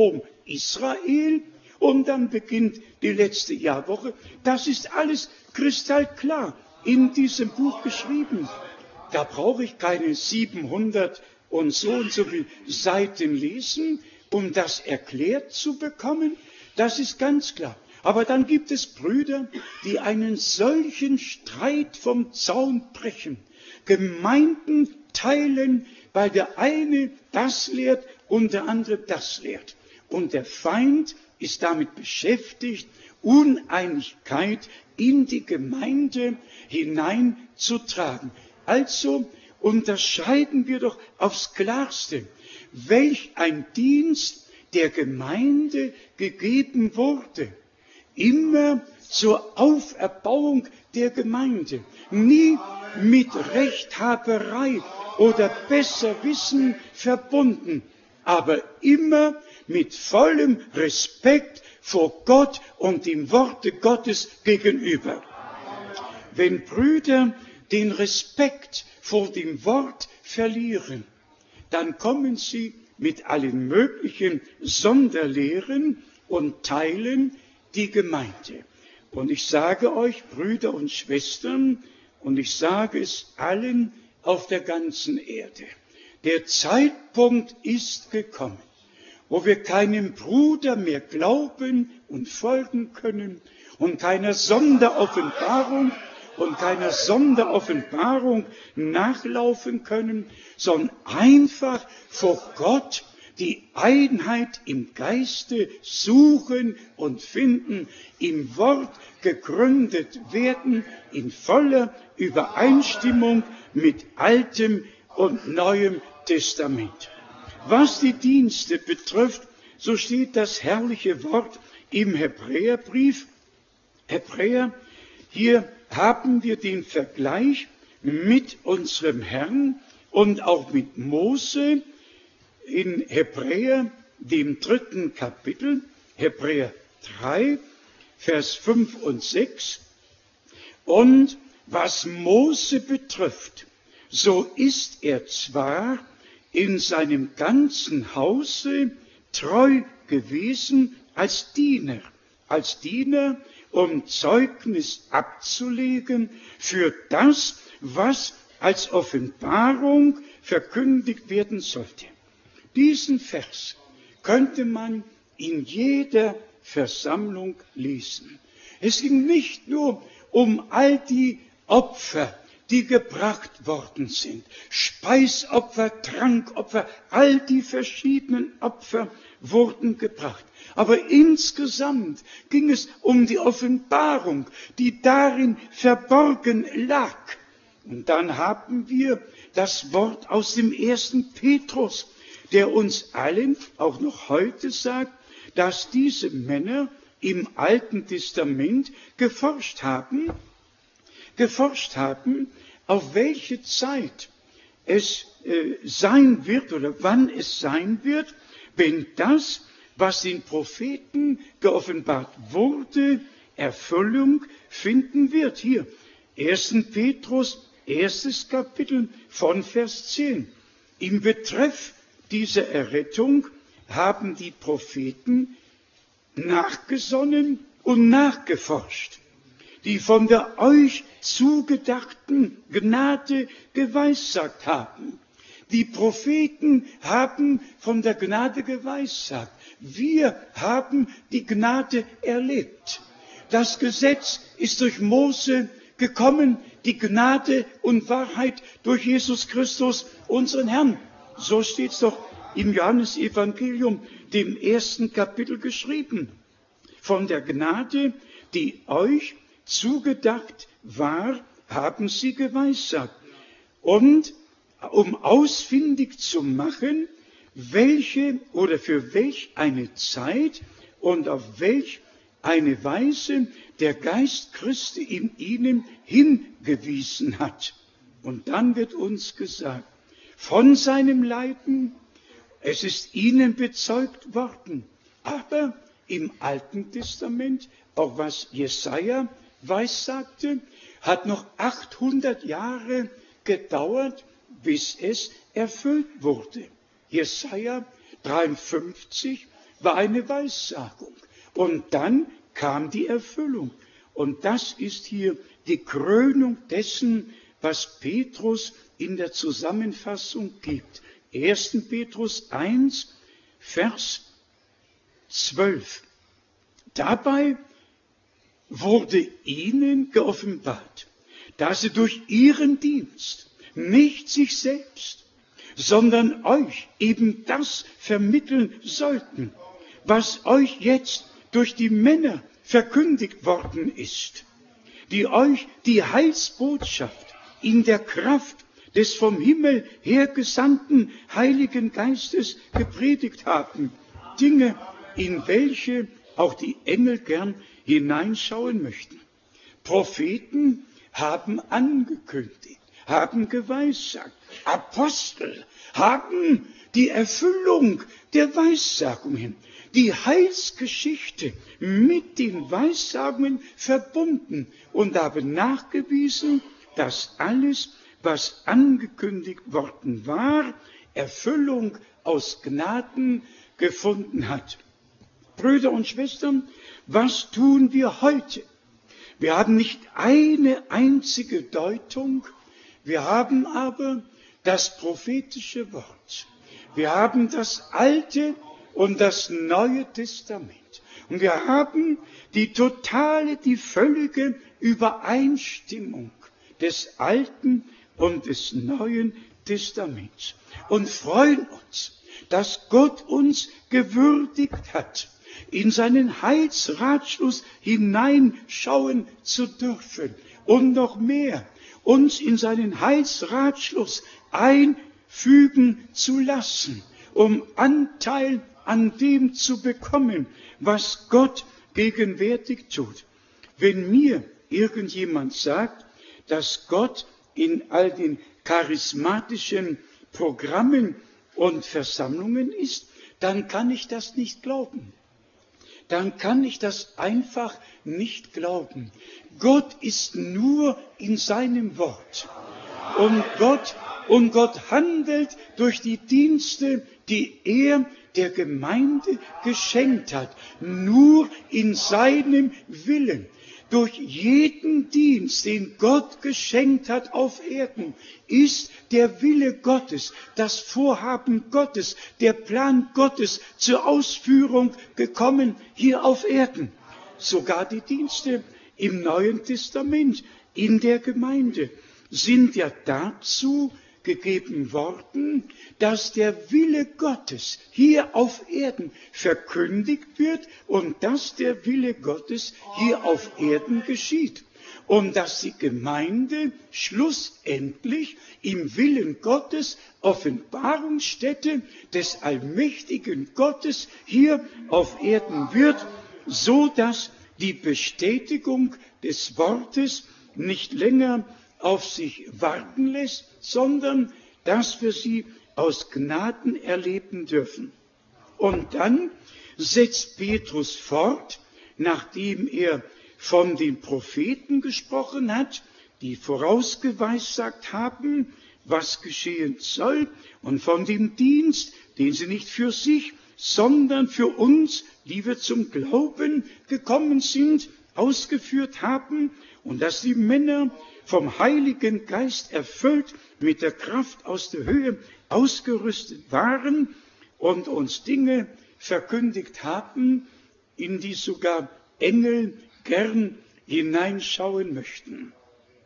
Rom-Israel und dann beginnt die letzte Jahrwoche. Das ist alles kristallklar in diesem Buch geschrieben. Da brauche ich keine 700 und so viel Seiten lesen, um das erklärt zu bekommen. Das ist ganz klar. Aber dann gibt es Brüder, die einen solchen Streit vom Zaun brechen, Gemeinden teilen, weil der eine das lehrt und der andere das lehrt. Und der Feind ist damit beschäftigt, Uneinigkeit in die Gemeinde hineinzutragen. Also unterscheiden wir doch aufs Klarste, welch ein Dienst der Gemeinde gegeben wurde. immer zur Auferbauung der Gemeinde, nie mit Rechthaberei oder Besserwissen verbunden, aber immer mit vollem Respekt vor Gott und dem Worte Gottes gegenüber. Wenn Brüder den Respekt vor dem Wort verlieren, dann kommen sie mit allen möglichen Sonderlehren und teilen die Gemeinde. Und ich sage euch, Brüder und Schwestern, und ich sage es allen auf der ganzen Erde, der Zeitpunkt ist gekommen, wo wir keinem Bruder mehr glauben und folgen können und keiner Sonderoffenbarung nachlaufen können, sondern einfach vor Gott die Einheit im Geiste suchen und finden, im Wort gegründet werden, in voller Übereinstimmung mit Altem und Neuem Testament. Was die Dienste betrifft, so steht das herrliche Wort im Hebräerbrief. Hebräer, hier haben wir den Vergleich mit unserem Herrn und auch mit Mose in Hebräer, dem 3. Kapitel, Hebräer 3, Vers 5 und 6. Und was Mose betrifft, so ist er zwar in seinem ganzen Hause treu gewesen als Diener, um Zeugnis abzulegen für das, was als Offenbarung verkündigt werden sollte. Diesen Vers könnte man in jeder Versammlung lesen. Es ging nicht nur um all die Opfer, die gebracht worden sind. Speisopfer, Trankopfer, all die verschiedenen Opfer wurden gebracht. Aber insgesamt ging es um die Offenbarung, die darin verborgen lag. Und dann haben wir das Wort aus dem 1. Petrus, der uns allen auch noch heute sagt, dass diese Männer im Alten Testament geforscht haben, auf welche Zeit es sein wird oder wann es sein wird, wenn das, was den Propheten geoffenbart wurde, Erfüllung finden wird. Hier, 1. Petrus, 1. Kapitel von Vers 10. Im Betreff dieser Errettung haben die Propheten nachgesonnen und nachgeforscht, die von der euch zugedachten Gnade geweissagt haben. Die Propheten haben von der Gnade geweissagt. Wir haben die Gnade erlebt. Das Gesetz ist durch Mose gekommen, die Gnade und Wahrheit durch Jesus Christus, unseren Herrn. So steht es doch im Johannesevangelium, dem 1. Kapitel geschrieben. Von der Gnade, die euch zugedacht war, haben sie geweissagt. Und um ausfindig zu machen, welche oder für welch eine Zeit und auf welch eine Weise der Geist Christi in ihnen hingewiesen hat. Und dann wird uns gesagt, von seinem Leiden, es ist ihnen bezeugt worden. Aber im Alten Testament, auch was Jesaja weissagte, hat noch 800 Jahre gedauert, bis es erfüllt wurde. Jesaja 53 war eine Weissagung. Und dann kam die Erfüllung. Und das ist hier die Krönung dessen, was Petrus in der Zusammenfassung gibt. 1. Petrus 1, Vers 12. Dabei wurde ihnen geoffenbart, dass sie durch ihren Dienst nicht sich selbst, sondern euch eben das vermitteln sollten, was euch jetzt durch die Männer verkündigt worden ist, die euch die Heilsbotschaft in der Kraft des vom Himmel her gesandten Heiligen Geistes gepredigt haben, Dinge, in welche auch die Engel gern hineinschauen möchten. Propheten haben angekündigt, haben geweissagt. Apostel haben die Erfüllung der Weissagungen, die Heilsgeschichte mit den Weissagungen verbunden und haben nachgewiesen, dass alles, was angekündigt worden war, Erfüllung aus Gnaden gefunden hat. Brüder und Schwestern, was tun wir heute? Wir haben nicht eine einzige Deutung, wir haben aber das prophetische Wort. Wir haben das Alte und das Neue Testament. Und wir haben die totale, die völlige Übereinstimmung des Alten und des Neuen Testaments. Und freuen uns, dass Gott uns gewürdigt hat, in seinen Heilsratschluss hineinschauen zu dürfen und noch mehr, uns in seinen Heilsratschluss einfügen zu lassen, um Anteil an dem zu bekommen, was Gott gegenwärtig tut. Wenn mir irgendjemand sagt, dass Gott in all den charismatischen Programmen und Versammlungen ist, dann kann ich das nicht glauben. Dann kann ich das einfach nicht glauben. Gott ist nur in seinem Wort. Und Gott handelt durch die Dienste, die er der Gemeinde geschenkt hat, nur in seinem Willen. Durch jeden Dienst, den Gott geschenkt hat auf Erden, ist der Wille Gottes, das Vorhaben Gottes, der Plan Gottes zur Ausführung gekommen hier auf Erden. Sogar die Dienste im Neuen Testament, in der Gemeinde, sind ja dazu gegeben worden, dass der Wille Gottes hier auf Erden verkündigt wird und dass der Wille Gottes hier auf Erden geschieht. Und dass die Gemeinde schlussendlich im Willen Gottes Offenbarungsstätte des allmächtigen Gottes hier auf Erden wird, so dass die Bestätigung des Wortes nicht länger auf sich warten lässt, sondern dass wir sie aus Gnaden erleben dürfen. Und dann setzt Petrus fort, nachdem er von den Propheten gesprochen hat, die vorausgeweissagt haben, was geschehen soll, und von dem Dienst, den sie nicht für sich, sondern für uns, die wir zum Glauben gekommen sind, ausgeführt haben, und dass die Männer vom Heiligen Geist erfüllt, mit der Kraft aus der Höhe ausgerüstet waren und uns Dinge verkündigt haben, in die sogar Engel gern hineinschauen möchten.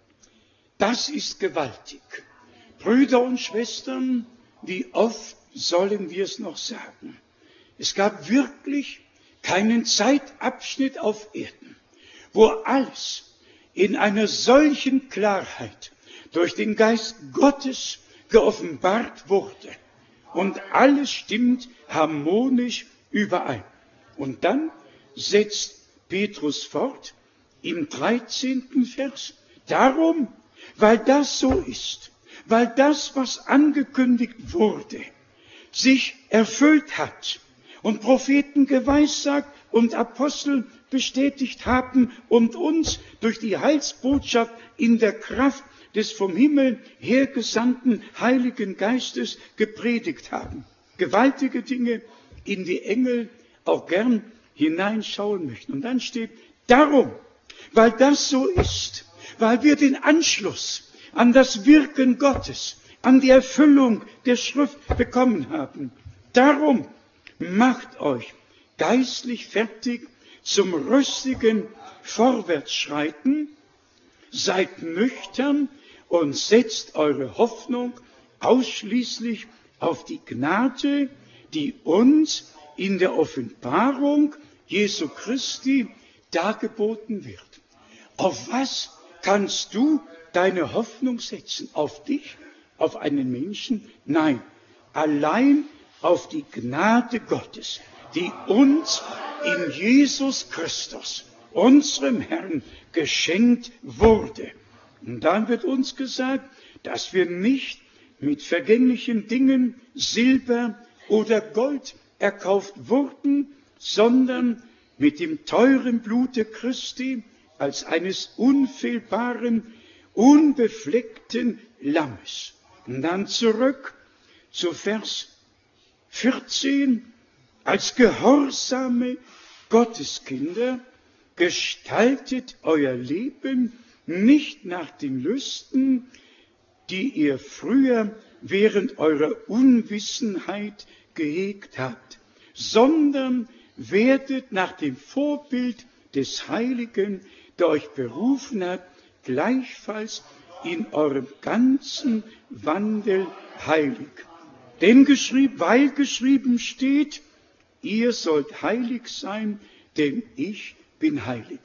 Das ist gewaltig. Brüder und Schwestern, wie oft sollen wir es noch sagen? Es gab wirklich keinen Zeitabschnitt auf Erden, wo alles in einer solchen Klarheit durch den Geist Gottes geoffenbart wurde. Und alles stimmt harmonisch überein. Und dann setzt Petrus fort im 13. Vers. Darum, weil das so ist, weil das, was angekündigt wurde, sich erfüllt hat und Propheten geweissagt und Apostel bestätigt haben und uns durch die Heilsbotschaft in der Kraft des vom Himmel hergesandten Heiligen Geistes gepredigt haben. Gewaltige Dinge, in die Engel auch gern hineinschauen möchten. Und dann steht, darum, weil das so ist, weil wir den Anschluss an das Wirken Gottes, an die Erfüllung der Schrift bekommen haben. Darum macht euch geistlich fertig zum rüstigen Vorwärtsschreiten, seid nüchtern und setzt eure Hoffnung ausschließlich auf die Gnade, die uns in der Offenbarung Jesu Christi dargeboten wird. Auf was kannst du deine Hoffnung setzen? Auf dich? Auf einen Menschen? Nein, allein auf die Gnade Gottes, die uns in Jesus Christus, unserem Herrn, geschenkt wurde. Und dann wird uns gesagt, dass wir nicht mit vergänglichen Dingen, Silber oder Gold erkauft wurden, sondern mit dem teuren Blute Christi als eines unfehlbaren, unbefleckten Lammes. Und dann zurück zu Vers 14. Als gehorsame Gotteskinder gestaltet euer Leben nicht nach den Lüsten, die ihr früher während eurer Unwissenheit gehegt habt, sondern werdet nach dem Vorbild des Heiligen, der euch berufen hat, gleichfalls in eurem ganzen Wandel heilig. Denn weil geschrieben steht, ihr sollt heilig sein, denn ich bin heilig.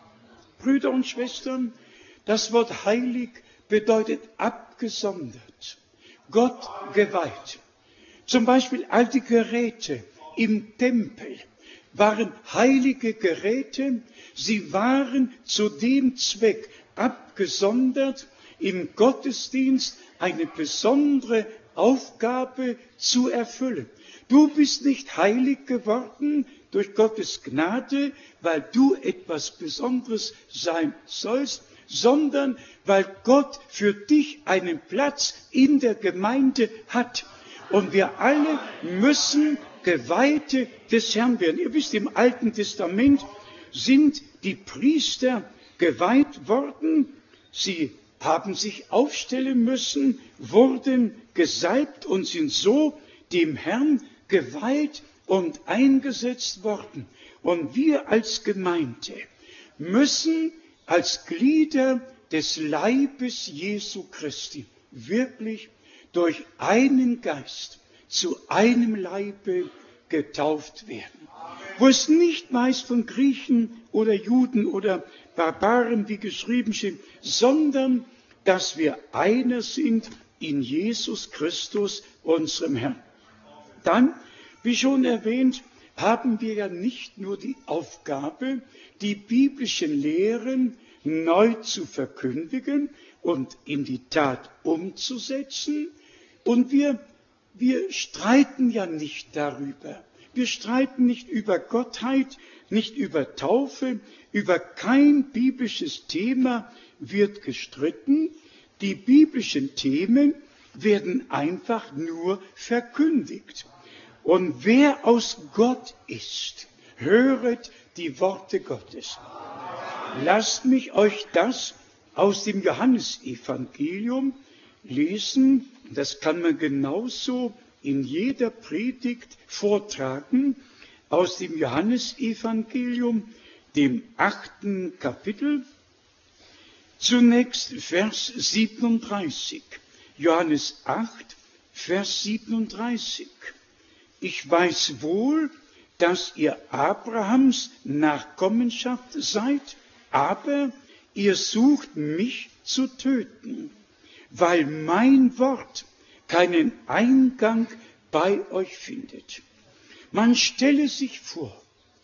Brüder und Schwestern, das Wort heilig bedeutet abgesondert, Gott geweiht. Zum Beispiel all die Geräte im Tempel waren heilige Geräte, sie waren zu dem Zweck abgesondert, im Gottesdienst eine besondere Aufgabe zu erfüllen. Du bist nicht heilig geworden durch Gottes Gnade, weil du etwas Besonderes sein sollst, sondern weil Gott für dich einen Platz in der Gemeinde hat. Und wir alle müssen Geweihte des Herrn werden. Ihr wisst, im Alten Testament sind die Priester geweiht worden. Sie haben sich aufstellen müssen, wurden gesalbt und sind so dem Herrn geweiht und eingesetzt worden. Und wir als Gemeinde müssen als Glieder des Leibes Jesu Christi wirklich durch einen Geist zu einem Leibe getauft werden. Wo es nicht meist von Griechen oder Juden oder Barbaren, wie geschrieben steht, sondern dass wir einer sind in Jesus Christus, unserem Herrn. Dann, wie schon erwähnt, haben wir ja nicht nur die Aufgabe, die biblischen Lehren neu zu verkündigen und in die Tat umzusetzen. Und wir streiten ja nicht darüber. Wir streiten nicht über Gottheit, nicht über Taufe, über kein biblisches Thema wird gestritten. Die biblischen Themen werden einfach nur verkündigt. Und wer aus Gott ist, höret die Worte Gottes. Lasst mich euch das aus dem Johannesevangelium lesen. Das kann man genauso in jeder Predigt vortragen. Aus dem Johannesevangelium, dem 8. Kapitel. Zunächst Vers 37. Johannes 8, Vers 37. Ich weiß wohl, dass ihr Abrahams Nachkommenschaft seid, aber ihr sucht mich zu töten, weil mein Wort keinen Eingang bei euch findet. Man stelle sich vor,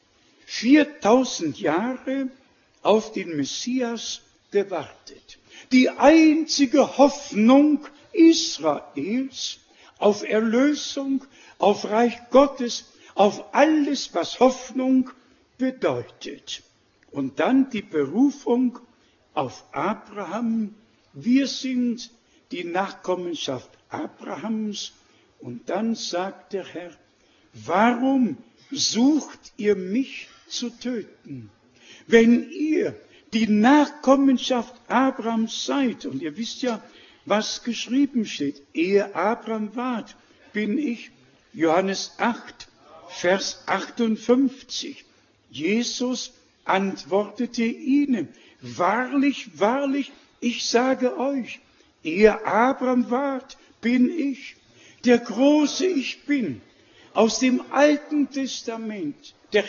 4000 Jahre auf den Messias gewartet. Die einzige Hoffnung Israels auf Erlösung, auf Reich Gottes, auf alles, was Hoffnung bedeutet. Und dann die Berufung auf Abraham. Wir sind die Nachkommenschaft Abrahams. Und dann sagt der Herr, warum sucht ihr mich zu töten? Wenn ihr die Nachkommenschaft Abrahams seid, und ihr wisst ja, was geschrieben steht, ehe Abraham ward, bin ich, Johannes 8, Vers 58. Jesus antwortete ihnen, wahrlich, wahrlich, ich sage euch, ehe Abraham ward, bin ich, der große Ich bin, aus dem Alten Testament, der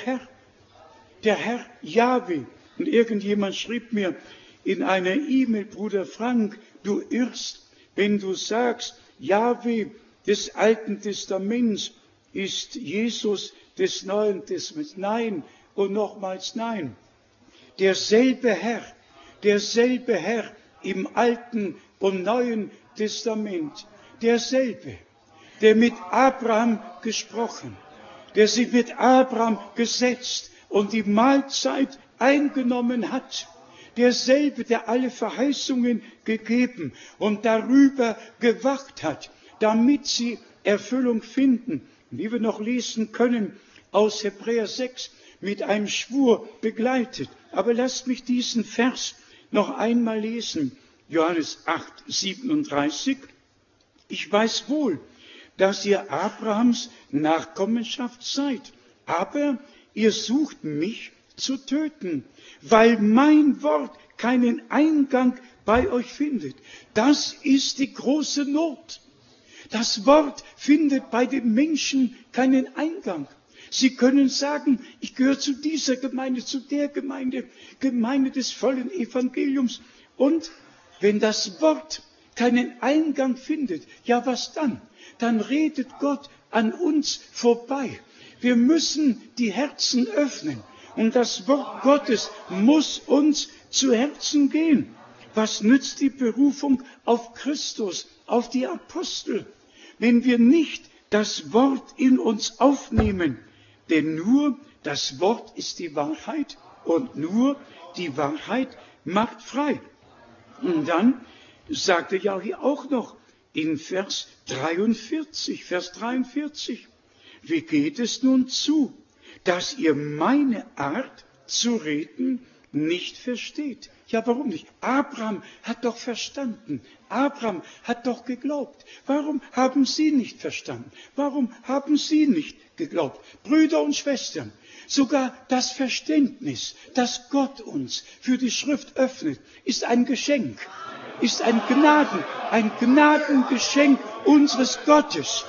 Herr Jahwe. Und irgendjemand schrieb mir in einer E-Mail, Bruder Frank, du irrst, wenn du sagst, Jahwe des Alten Testaments ist Jesus des Neuen Testaments. Nein, und nochmals nein. Derselbe Herr im Alten und Neuen Testament, derselbe, der mit Abraham gesprochen, der sich mit Abraham gesetzt und die Mahlzeit eingenommen hat, derselbe, der alle Verheißungen gegeben und darüber gewacht hat, damit sie Erfüllung finden. Wie wir noch lesen können aus Hebräer 6, mit einem Schwur begleitet. Aber lasst mich diesen Vers noch einmal lesen. Johannes 8, 37. Ich weiß wohl, dass ihr Abrahams Nachkommenschaft seid, aber ihr sucht mich zu töten, weil mein Wort keinen Eingang bei euch findet. Das ist die große Not. Das Wort findet bei den Menschen keinen Eingang. Sie können sagen, ich gehöre zu dieser Gemeinde, zu der Gemeinde, Gemeinde des vollen Evangeliums. Und wenn das Wort keinen Eingang findet, ja was dann? Dann redet Gott an uns vorbei. Wir müssen die Herzen öffnen. Und das Wort Gottes muss uns zu Herzen gehen. Was nützt die Berufung auf Christus, auf die Apostel, wenn wir nicht das Wort in uns aufnehmen? Denn nur das Wort ist die Wahrheit und nur die Wahrheit macht frei. Und dann sagt er ja hier auch noch in Vers 43, wie geht es nun zu, dass ihr meine Art zu reden nicht versteht? Ja, warum nicht? Abraham hat doch verstanden. Abraham hat doch geglaubt. Warum haben Sie nicht verstanden? Warum haben Sie nicht geglaubt? Brüder und Schwestern, sogar das Verständnis, das Gott uns für die Schrift öffnet, ist ein Geschenk, ist ein Gnadengeschenk unseres Gottes.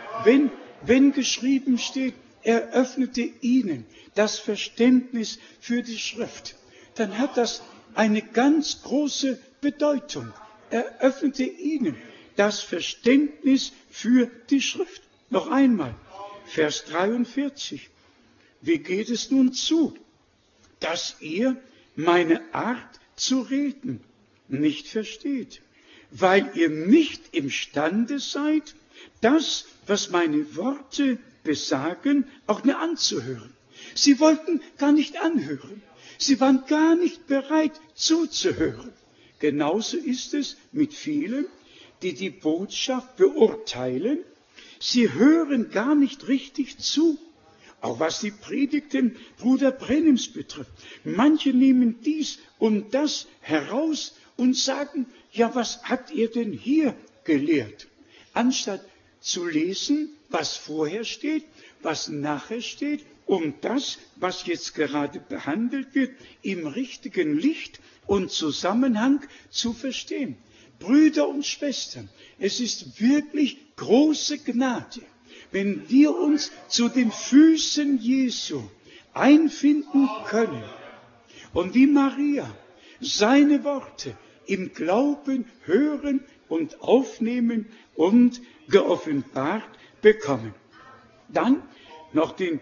Wenn geschrieben steht, er öffnete ihnen das Verständnis für die Schrift, dann hat das eine ganz große Bedeutung. Er öffnete ihnen das Verständnis für die Schrift. Noch einmal, Vers 43. Wie geht es nun zu, dass ihr meine Art zu reden nicht versteht, weil ihr nicht imstande seid, das, was meine Worte besagen, auch mir anzuhören. Sie wollten gar nicht anhören. Sie waren gar nicht bereit zuzuhören. Genauso ist es mit vielen, die die Botschaft beurteilen. Sie hören gar nicht richtig zu. Auch was die Predigten Bruder Brennims betrifft. Manche nehmen dies und das heraus und sagen, ja, was habt ihr denn hier gelehrt? Anstatt zu lesen, was vorher steht, was nachher steht, um das, was jetzt gerade behandelt wird, im richtigen Licht und Zusammenhang zu verstehen. Brüder und Schwestern, es ist wirklich große Gnade, wenn wir uns zu den Füßen Jesu einfinden können und wie Maria seine Worte im Glauben hören und aufnehmen und geoffenbart bekommen. Dann noch den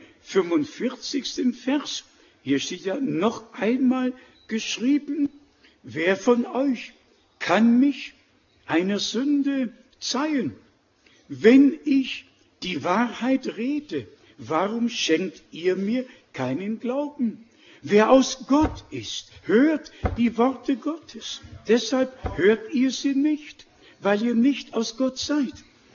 45. Vers. Hier steht ja noch einmal geschrieben, wer von euch kann mich einer Sünde zeihen? Wenn ich die Wahrheit rede, warum schenkt ihr mir keinen Glauben? Wer aus Gott ist, hört die Worte Gottes. Deshalb hört ihr sie nicht, weil ihr nicht aus Gott seid.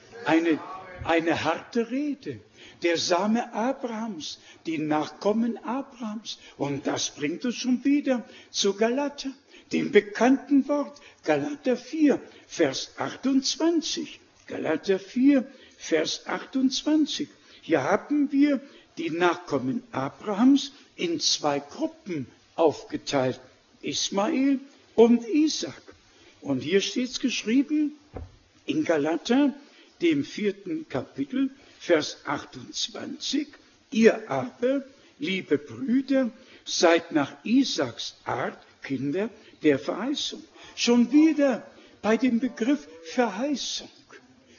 Eine harte Rede. Der Same Abrahams, die Nachkommen Abrahams. Und das bringt uns schon wieder zu Galater, dem bekannten Wort. Galater 4, Vers 28. Galater 4, Vers 28. Hier haben wir die Nachkommen Abrahams in zwei Gruppen aufgeteilt. Ismael und Isaac. Und hier steht es geschrieben in Galater, dem 4. Kapitel, Vers 28. Ihr aber, liebe Brüder, seid nach Isaaks Art Kinder der Verheißung. Schon wieder bei dem Begriff Verheißung.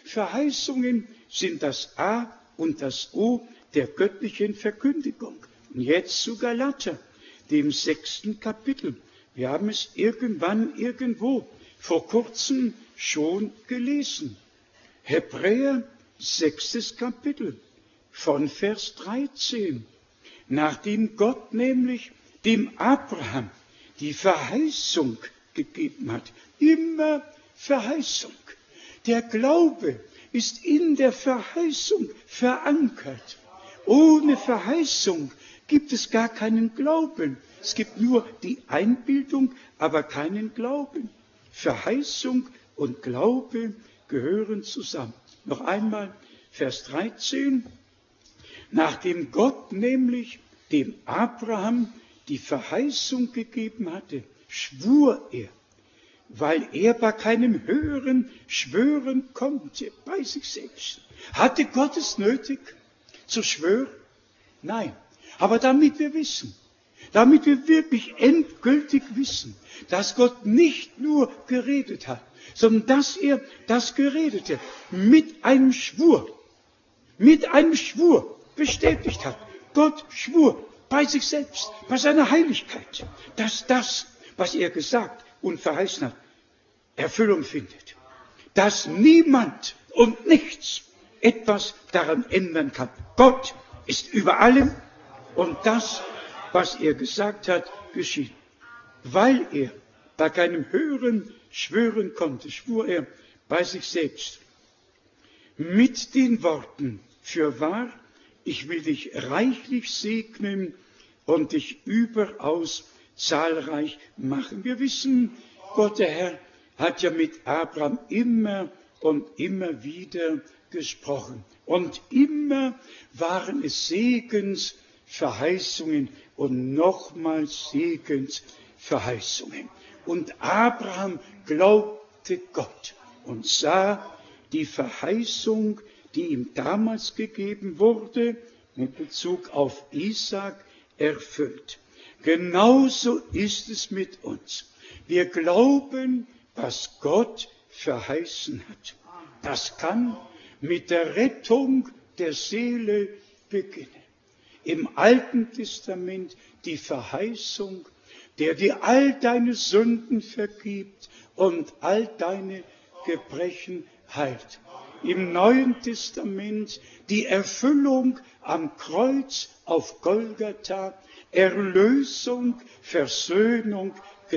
Verheißungen sind das A und das O der göttlichen Verkündigung. Und jetzt zu Galater, dem 6. Kapitel. Wir haben es irgendwann, irgendwo, vor kurzem schon gelesen. Hebräer, 6. Kapitel, von Vers 13. Nachdem Gott nämlich dem Abraham die Verheißung gegeben hat, immer Verheißung. Der Glaube ist in der Verheißung verankert. Ohne Verheißung gibt es gar keinen Glauben. Es gibt nur die Einbildung, aber keinen Glauben. Verheißung und Glaube gehören zusammen. Noch einmal Vers 13. Nachdem Gott nämlich dem Abraham die Verheißung gegeben hatte, schwur er, weil er bei keinem Höheren schwören konnte, bei sich selbst. Hatte Gott es nötig zu schwören? Nein. Aber damit wir wissen, damit wir wirklich endgültig wissen, dass Gott nicht nur geredet hat, sondern dass er das Geredete mit einem Schwur bestätigt hat. Gott schwur bei sich selbst, bei seiner Heiligkeit, dass das, was er gesagt und verheißen hat, Erfüllung findet. Dass niemand und nichts etwas daran ändern kann. Gott ist über allem und das, was er gesagt hat, geschieht. Weil er bei keinem Höheren schwören konnte, schwur er bei sich selbst mit den Worten: Fürwahr, ich will dich reichlich segnen und dich überaus zahlreich machen. Wir wissen, Gott der Herr hat ja mit Abraham immer und immer wieder gesprochen. Und immer waren es Segensverheißungen und nochmals Segensverheißungen. Und Abraham glaubte Gott und sah die Verheißung, die ihm damals gegeben wurde, mit Bezug auf Isaak, erfüllt. Genauso ist es mit uns. Wir glauben, was Gott verheißen hat. Das kann mit der Rettung der Seele beginnen. Im Alten Testament die Verheißung, der dir all deine Sünden vergibt und all deine Gebrechen heilt. Im Neuen Testament die Erfüllung am Kreuz auf Golgatha, Erlösung, Versöhnung,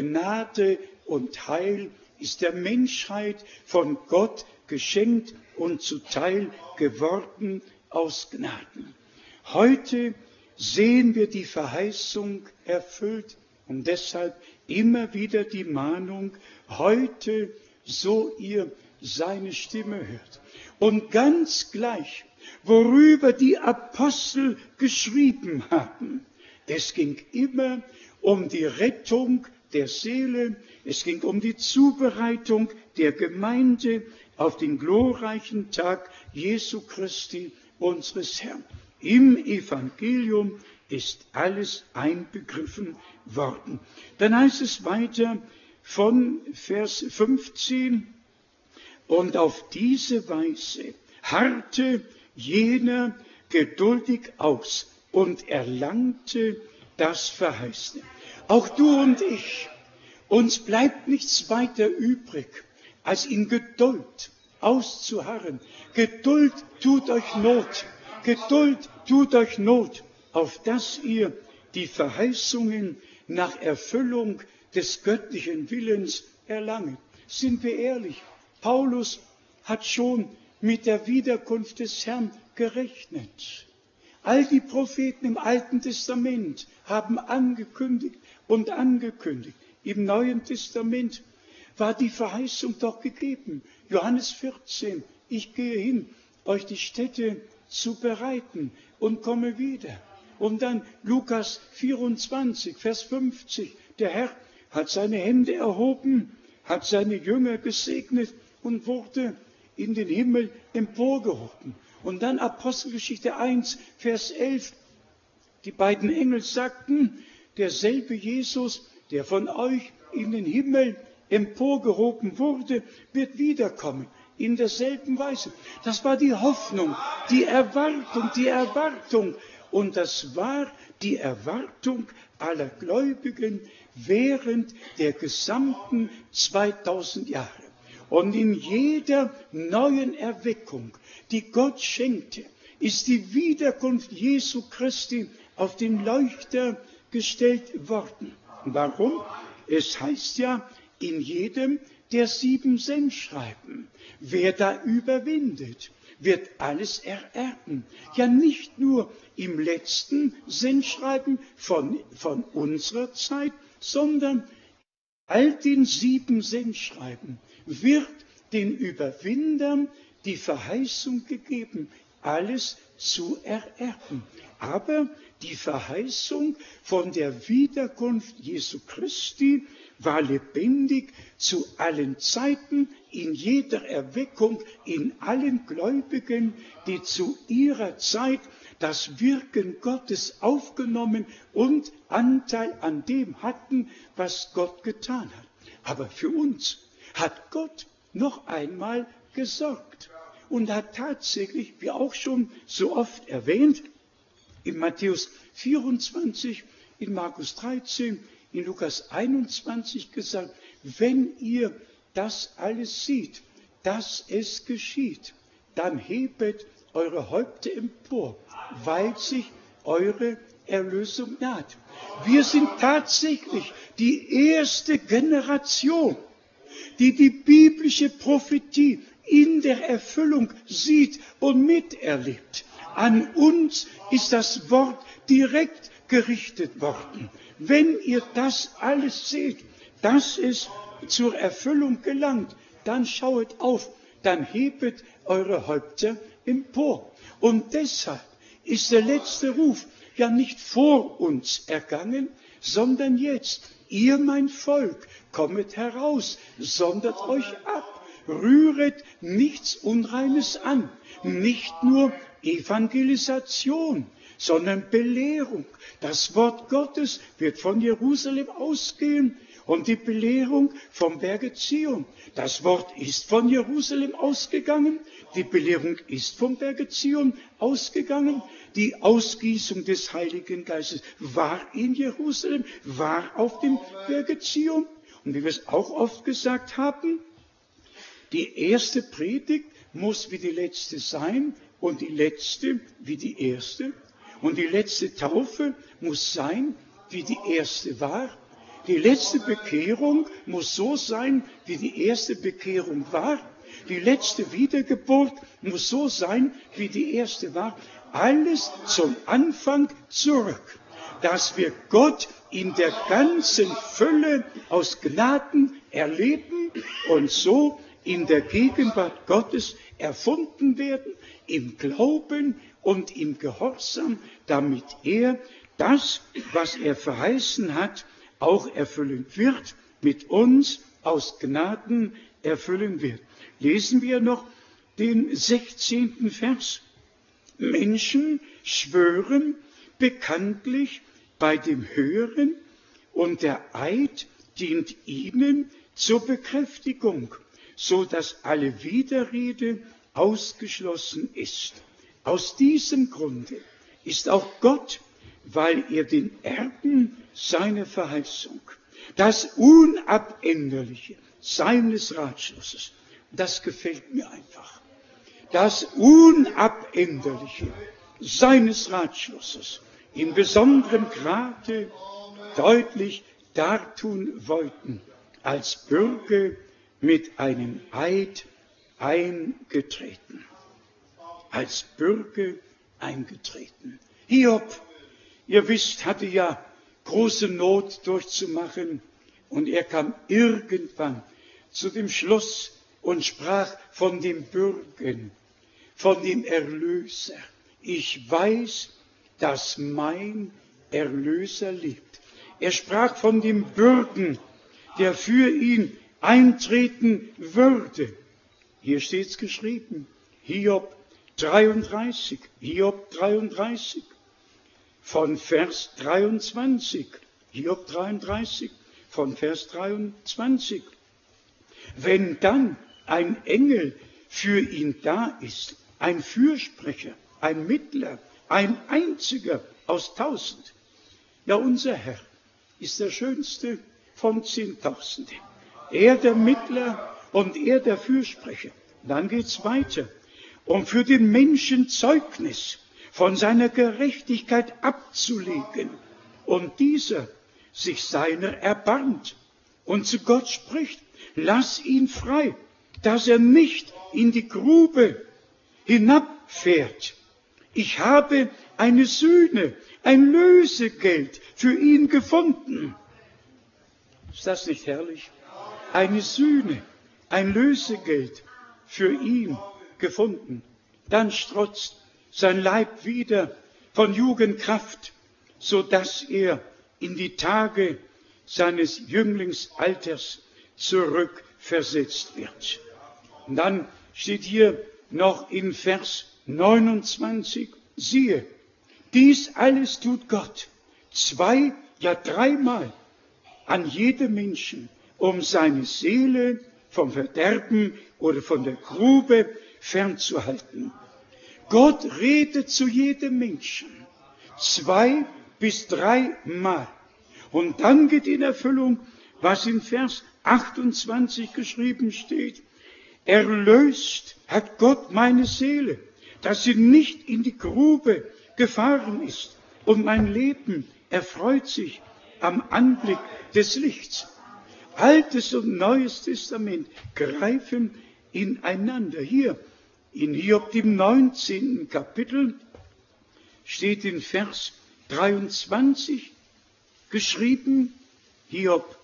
Gnade und Heil ist der Menschheit von Gott geschenkt und zuteil geworden aus Gnaden. Heute sehen wir die Verheißung erfüllt und deshalb immer wieder die Mahnung: Heute, so ihr seine Stimme hört. Und ganz gleich, worüber die Apostel geschrieben haben, es ging immer um die Rettung der Seele, es ging um die Zubereitung der Gemeinde auf den glorreichen Tag Jesu Christi, unseres Herrn. Im Evangelium ist alles einbegriffen worden. Dann heißt es weiter von Vers 15: Und auf diese Weise harrte jener geduldig aus und erlangte das Verheißene. Auch du und ich, uns bleibt nichts weiter übrig, als in Geduld auszuharren. Geduld tut euch Not. Geduld tut euch Not, auf dass ihr die Verheißungen nach Erfüllung des göttlichen Willens erlangt. Sind wir ehrlich? Paulus hat schon mit der Wiederkunft des Herrn gerechnet. All die Propheten im Alten Testament haben angekündigt und angekündigt. Im Neuen Testament war die Verheißung doch gegeben. Johannes 14, ich gehe hin, euch die Stätte zu bereiten und komme wieder. Und dann Lukas 24, Vers 50, der Herr hat seine Hände erhoben, hat seine Jünger gesegnet und wurde in den Himmel emporgehoben. Und dann Apostelgeschichte 1, Vers 11, die beiden Engel sagten: Derselbe Jesus, der von euch in den Himmel emporgehoben wurde, wird wiederkommen. In derselben Weise. Das war die Hoffnung, die Erwartung. Und das war die Erwartung aller Gläubigen während der gesamten 2000 Jahre. Und in jeder neuen Erweckung, die Gott schenkte, ist die Wiederkunft Jesu Christi auf den Leuchter gestellt worden. Warum? Es heißt ja in jedem der 7 Sendschreiben, wer da überwindet, wird alles ererben. Ja, nicht nur im letzten Sendschreiben von unserer Zeit, sondern all den 7 Sendschreiben wird den Überwindern die Verheißung gegeben, alles zu ererben. Aber die Verheißung von der Wiederkunft Jesu Christi war lebendig zu allen Zeiten, in jeder Erweckung, in allen Gläubigen, die zu ihrer Zeit das Wirken Gottes aufgenommen und Anteil an dem hatten, was Gott getan hat. Aber für uns hat Gott noch einmal gesorgt und hat tatsächlich, wie auch schon so oft erwähnt, in Matthäus 24, in Markus 13, in Lukas 21 gesagt, wenn ihr das alles seht, dass es geschieht, dann hebet eure Häupter empor, weil sich eure Erlösung naht. Wir sind tatsächlich die erste Generation, die die biblische Prophetie in der Erfüllung sieht und miterlebt. An uns ist das Wort direkt gerichtet worden. Wenn ihr das alles seht, dass es zur Erfüllung gelangt, dann schauet auf, dann hebet eure Häupter empor. Und deshalb ist der letzte Ruf ja nicht vor uns ergangen, sondern jetzt. Ihr, mein Volk, kommet heraus, sondert euch ab, rühret nichts Unreines an, nicht nur Evangelisation, sondern Belehrung. Das Wort Gottes wird von Jerusalem ausgehen und die Belehrung vom Berge Zion. Das Wort ist von Jerusalem ausgegangen, die Belehrung ist vom Berge Zion ausgegangen. Die Ausgießung des Heiligen Geistes war in Jerusalem, war auf dem Berge Zion. Und wie wir es auch oft gesagt haben, die erste Predigt muss wie die letzte sein und die letzte wie die erste. Und die letzte Taufe muss sein, wie die erste war. Die letzte Bekehrung muss so sein, wie die erste Bekehrung war. Die letzte Wiedergeburt muss so sein, wie die erste war. Alles zum Anfang zurück, dass wir Gott in der ganzen Fülle aus Gnaden erleben und so in der Gegenwart Gottes erfunden werden, im Glauben und im Gehorsam, damit er das, was er verheißen hat, auch erfüllen wird, mit uns aus Gnaden erfüllen wird. Lesen wir noch den 16. Vers. Menschen schwören bekanntlich bei dem Hören und der Eid dient ihnen zur Bekräftigung, so dass alle Widerrede ausgeschlossen ist. Aus diesem Grunde ist auch Gott, weil er den Erben seine Verheißung, das Unabänderliche seines Ratschlusses, das gefällt mir einfach, das Unabänderliche seines Ratschlusses in besonderem Grade deutlich dartun wollten, als Bürger mit einem Eid eingetreten. Als Bürger eingetreten. Hiob, ihr wisst, hatte ja große Not durchzumachen und er kam irgendwann zu dem Schluss und sprach von dem Bürgen, von dem Erlöser. Ich weiß, dass mein Erlöser lebt. Er sprach von dem Bürgen, der für ihn eintreten würde. Hier steht es geschrieben, Hiob 33, von Vers 23, Hiob 33, von Vers 23. Wenn dann ein Engel für ihn da ist, ein Fürsprecher, ein Mittler, ein einziger aus 1000. Ja, unser Herr ist der schönste von 10.000. Er der Mittler und er der Fürsprecher. Dann geht's weiter. Um für den Menschen Zeugnis von seiner Gerechtigkeit abzulegen. Und dieser sich seiner erbarmt und zu Gott spricht, lass ihn frei, dass er nicht in die Grube hinabfährt. Ich habe eine Sühne, ein Lösegeld für ihn gefunden. Ist das nicht herrlich? Eine Sühne, ein Lösegeld für ihn gefunden. Dann strotzt sein Leib wieder von Jugendkraft, so dass er in die Tage seines Jünglingsalters zurückversetzt wird. Und dann steht hier noch in Vers 29, siehe, dies alles tut Gott 2, ja 3-mal an jedem Menschen, um seine Seele vom Verderben oder von der Grube fernzuhalten. Gott redet zu jedem Menschen 2 bis 3-mal. Und dann geht in Erfüllung, was in Vers 28 geschrieben steht. Erlöst hat Gott meine Seele, dass sie nicht in die Grube gefahren ist. Und mein Leben erfreut sich am Anblick des Lichts. Altes und Neues Testament greifen ineinander. Hier in Hiob, dem 19. Kapitel, steht in Vers 23 geschrieben, Hiob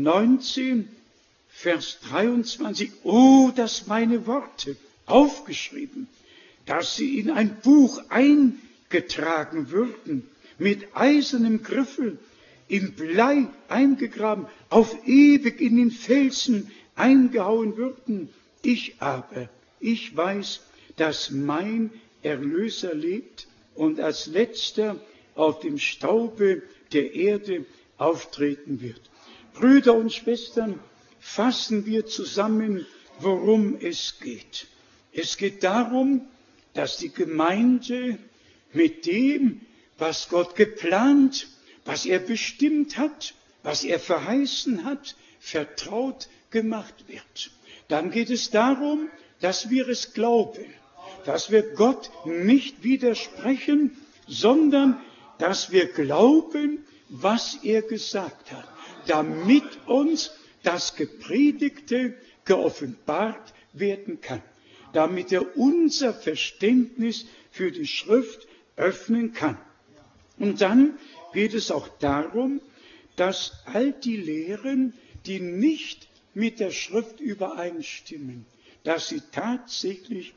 19, Vers 23, oh, dass meine Worte aufgeschrieben, dass sie in ein Buch eingetragen würden, mit eisernem Griffel, in Blei eingegraben, auf ewig in den Felsen eingehauen würden. Ich aber, ich weiß, dass mein Erlöser lebt und als letzter auf dem Staube der Erde auftreten wird. Brüder und Schwestern, fassen wir zusammen, worum es geht. Es geht darum, dass die Gemeinde mit dem, was Gott geplant, was er bestimmt hat, was er verheißen hat, vertraut gemacht wird. Dann geht es darum, dass wir es glauben, dass wir Gott nicht widersprechen, sondern dass wir glauben, was er gesagt hat, damit uns das Gepredigte geoffenbart werden kann, damit er unser Verständnis für die Schrift öffnen kann. Und dann geht es auch darum, dass all die Lehren, die nicht mit der Schrift übereinstimmen, dass sie tatsächlich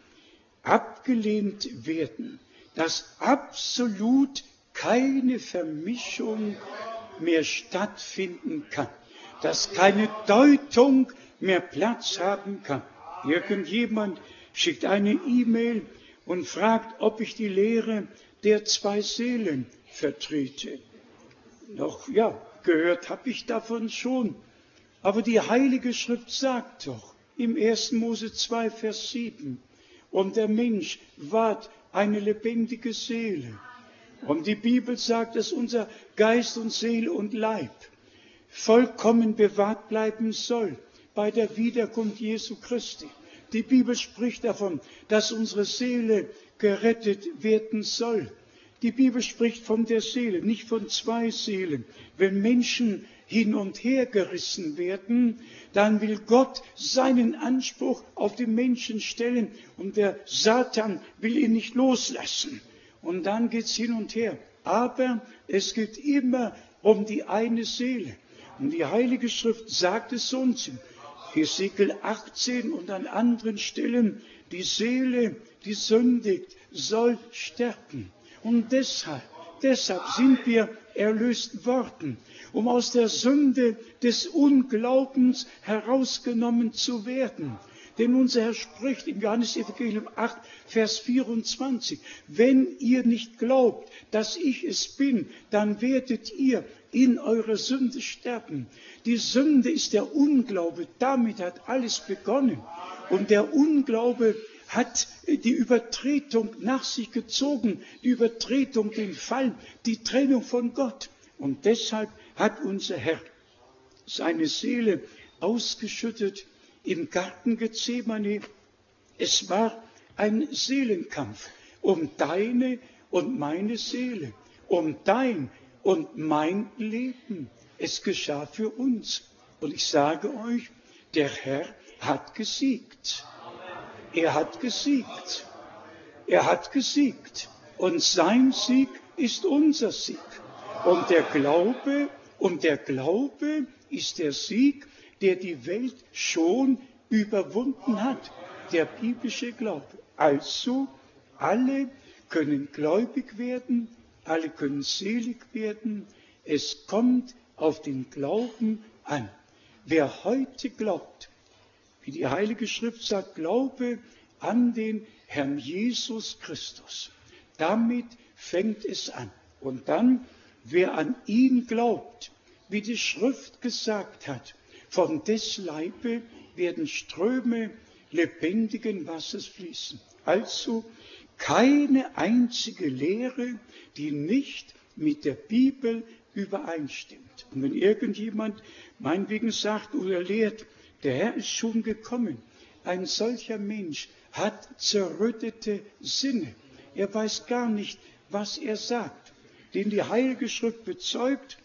abgelehnt werden, dass absolut keine Vermischung mehr stattfinden kann, dass keine Deutung mehr Platz haben kann. Irgendjemand schickt eine E-Mail und fragt, ob ich die Lehre der 2 Seelen vertrete. Noch, ja, gehört habe ich davon schon. Aber die Heilige Schrift sagt doch im 1. Mose 2, Vers 7, und der Mensch ward eine lebendige Seele. Und die Bibel sagt, dass unser Geist und Seele und Leib vollkommen bewahrt bleiben soll bei der Wiederkunft Jesu Christi. Die Bibel spricht davon, dass unsere Seele gerettet werden soll. Die Bibel spricht von der Seele, nicht von 2 Seelen. Wenn Menschen hin und her gerissen werden, dann will Gott seinen Anspruch auf den Menschen stellen und der Satan will ihn nicht loslassen. Und dann geht's hin und her. Aber es geht immer um die eine Seele. Und die Heilige Schrift sagt es uns in Hesekiel 18 und an anderen Stellen, die Seele, die sündigt, soll sterben. Und deshalb sind wir erlöst worden, um aus der Sünde des Unglaubens herausgenommen zu werden. Denn unser Herr spricht im Johannesevangelium 8, Vers 24, wenn ihr nicht glaubt, dass ich es bin, dann werdet ihr in eurer Sünde sterben. Die Sünde ist der Unglaube, damit hat alles begonnen. Und der Unglaube hat die Übertretung nach sich gezogen, die Übertretung, den Fall, die Trennung von Gott. Und deshalb hat unser Herr seine Seele ausgeschüttet im Garten Gethsemane. Es war ein Seelenkampf um deine und meine Seele, um dein und mein Leben. Es geschah für uns. Und ich sage euch, der Herr hat gesiegt. Er hat gesiegt. Er hat gesiegt. Und sein Sieg ist unser Sieg. Und der Glaube ist der Sieg, der die Welt schon überwunden hat. Der biblische Glaube. Also, alle können gläubig werden, alle können selig werden. Es kommt auf den Glauben an. Wer heute glaubt, wie die Heilige Schrift sagt, glaube an den Herrn Jesus Christus. Damit fängt es an. Und dann, wer an ihn glaubt, wie die Schrift gesagt hat, von des Leibe werden Ströme lebendigen Wassers fließen. Also keine einzige Lehre, die nicht mit der Bibel übereinstimmt. Und wenn irgendjemand meinetwegen sagt oder lehrt, der Herr ist schon gekommen, ein solcher Mensch hat zerrüttete Sinne. Er weiß gar nicht, was er sagt. Denn die Heilige Schrift bezeugt,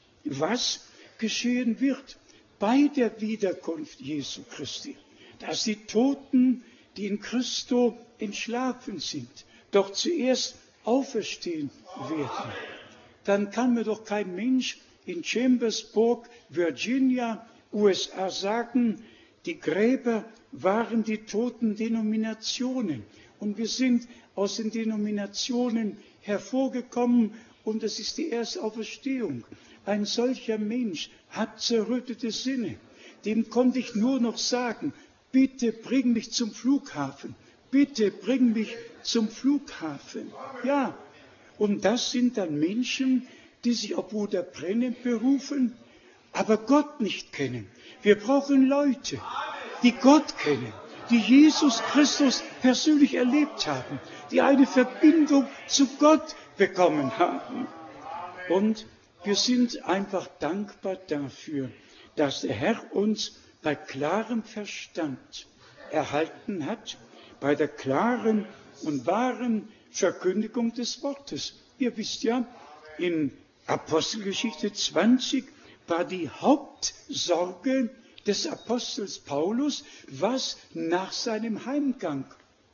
was geschehen wird bei der Wiederkunft Jesu Christi. Dass die Toten, die in Christo entschlafen sind, doch zuerst auferstehen werden. Dann kann mir doch kein Mensch in Chambersburg, Virginia, USA sagen, die Gräber waren die toten Denominationen. Und wir sind aus den Denominationen hervorgekommen und es ist die Erstauferstehung. Ein solcher Mensch hat zerrüttete Sinne. Dem konnte ich nur noch sagen, bitte bring mich zum Flughafen. Bitte bring mich zum Flughafen. Ja, und das sind dann Menschen, die sich auf Bruder Brennan berufen, aber Gott nicht kennen. Wir brauchen Leute, die Gott kennen, die Jesus Christus persönlich erlebt haben, die eine Verbindung zu Gott bekommen haben. Und wir sind einfach dankbar dafür, dass der Herr uns bei klarem Verstand erhalten hat, bei der klaren und wahren Verkündigung des Wortes. Ihr wisst ja, in Apostelgeschichte 20 war die Hauptsorge des Apostels Paulus, was nach seinem Heimgang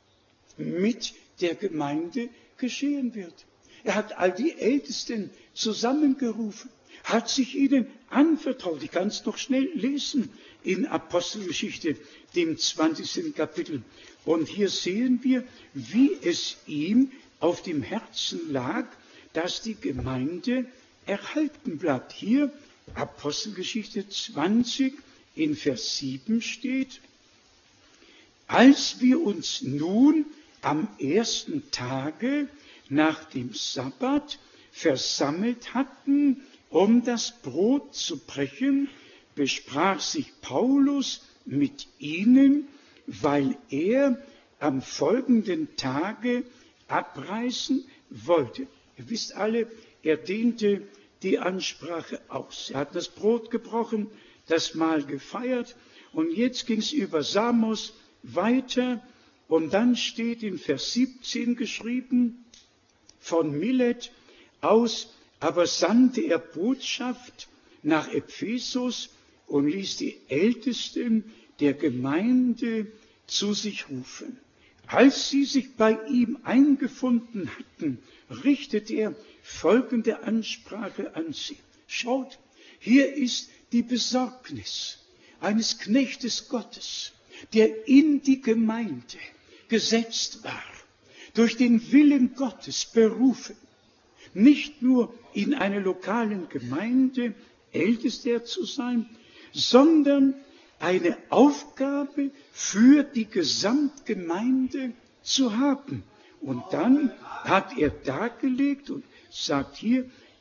mit der Gemeinde geschehen wird. Er hat all die Ältesten zusammengerufen, hat sich ihnen anvertraut. Ich kann es noch schnell lesen in Apostelgeschichte, dem 20. Kapitel. Und hier sehen wir, wie es ihm auf dem Herzen lag, dass die Gemeinde erhalten bleibt. Hier Apostelgeschichte 20 in Vers 7 steht, als wir uns nun am ersten Tage nach dem Sabbat versammelt hatten, um das Brot zu brechen, besprach sich Paulus mit ihnen, weil er am folgenden Tage abreisen wollte. Ihr wisst alle, er dehnte die Ansprache aus. Er hat das Brot gebrochen, das Mahl gefeiert und jetzt ging es über Samos weiter und dann steht in Vers 17 geschrieben, von Milet aus aber sandte er Botschaft nach Ephesus und ließ die Ältesten der Gemeinde zu sich rufen. Als sie sich bei ihm eingefunden hatten, richtete er folgende Ansprache an sie. Schaut, hier ist die Besorgnis eines Knechtes Gottes, der in die Gemeinde gesetzt war, durch den Willen Gottes berufen, nicht nur in einer lokalen Gemeinde Ältester zu sein, sondern eine Aufgabe für die Gesamtgemeinde zu haben. Und dann hat er dargelegt und sagt hier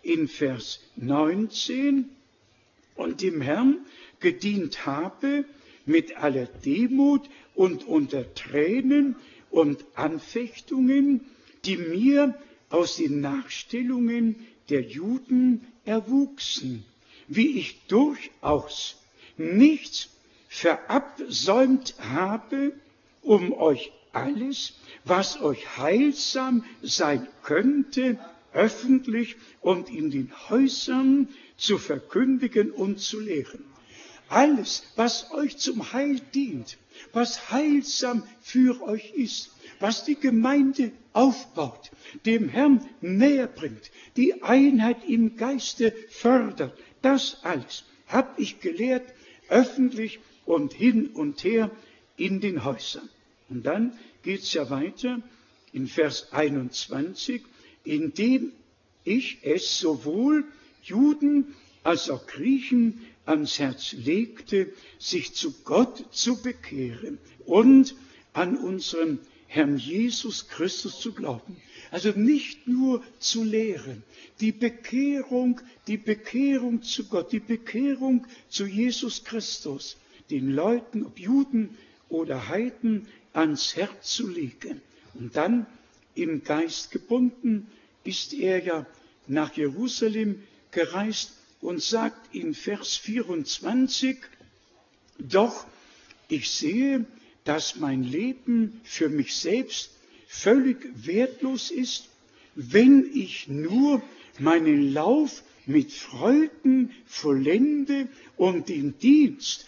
in Vers 19, und dem Herrn gedient habe mit aller Demut und unter Tränen und Anfechtungen, die mir aus den Nachstellungen der Juden erwuchsen, wie ich durchaus nichts verabsäumt habe, um euch alles, was euch heilsam sein könnte, öffentlich und in den Häusern zu verkündigen und zu lehren. Alles, was euch zum Heil dient, was heilsam für euch ist, was die Gemeinde aufbaut, dem Herrn näher bringt, die Einheit im Geiste fördert, das alles habe ich gelehrt, öffentlich und hin und her in den Häusern. Und dann geht es ja weiter in Vers 21, indem ich es sowohl Juden als auch Griechen ans Herz legte, sich zu Gott zu bekehren und an unseren Herrn Jesus Christus zu glauben. Also nicht nur zu lehren, die Bekehrung zu Gott, die Bekehrung zu Jesus Christus, den Leuten, ob Juden oder Heiden, ans Herz zu legen. Und dann im Geist gebunden ist er ja nach Jerusalem gereist und sagt in Vers 24, doch ich sehe, dass mein Leben für mich selbst völlig wertlos ist, wenn ich nur meinen Lauf mit Freuden vollende und den Dienst,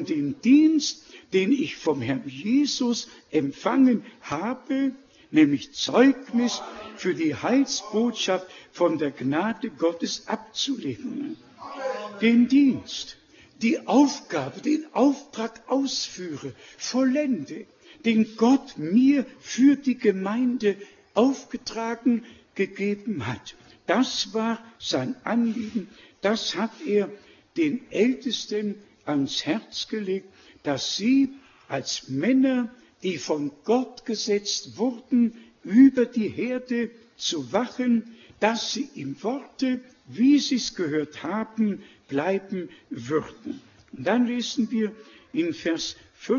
den ich vom Herrn Jesus empfangen habe, nämlich Zeugnis für die Heilsbotschaft von der Gnade Gottes abzulegen. Den Dienst, die Aufgabe, den Auftrag ausführe, vollende, den Gott mir für die Gemeinde aufgetragen gegeben hat. Das war sein Anliegen, das hat er den Ältesten ans Herz gelegt, dass sie als Männer, die von Gott gesetzt wurden, über die Herde zu wachen, dass sie im Worte, wie sie es gehört haben, bleiben würden. Und dann lesen wir in Vers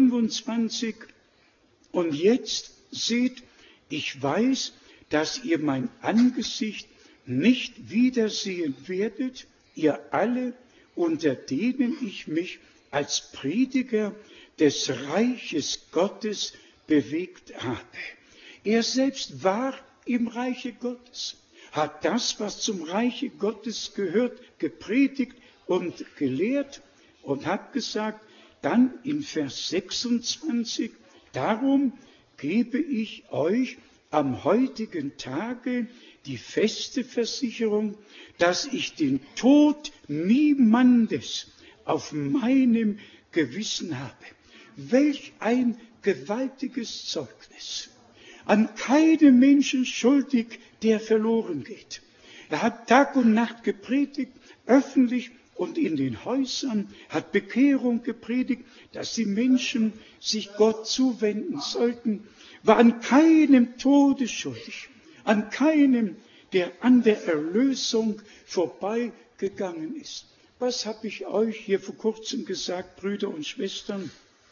25, und jetzt seht, ich weiß, dass ihr mein Angesicht nicht wiedersehen werdet, ihr alle, unter denen ich mich als Prediger des Reiches Gottes bewegt habe. Er selbst war im Reiche Gottes, hat das, was zum Reiche Gottes gehört, gepredigt und gelehrt und hat gesagt, dann in Vers 26, darum gebe ich euch am heutigen Tage die feste Versicherung, dass ich den Tod niemandes auf meinem Gewissen habe. Welch ein gewaltiges Zeugnis. An keinem Menschen schuldig, der verloren geht. Er hat Tag und Nacht gepredigt, öffentlich und in den Häusern, hat Bekehrung gepredigt, dass die Menschen sich Gott zuwenden sollten, war an keinem Tode schuldig, an keinem, der an der Erlösung vorbeigegangen ist. Was habe ich euch hier vor kurzem gesagt, Brüder und Schwestern?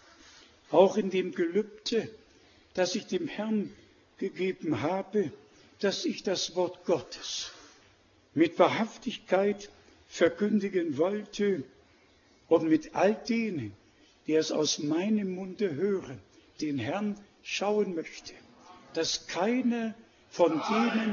Auch in dem Gelübde, das ich dem Herrn gegeben habe, dass ich das Wort Gottes mit Wahrhaftigkeit verkündigen wollte und mit all denen, die es aus meinem Munde hören, den Herrn schauen möchte, dass keiner von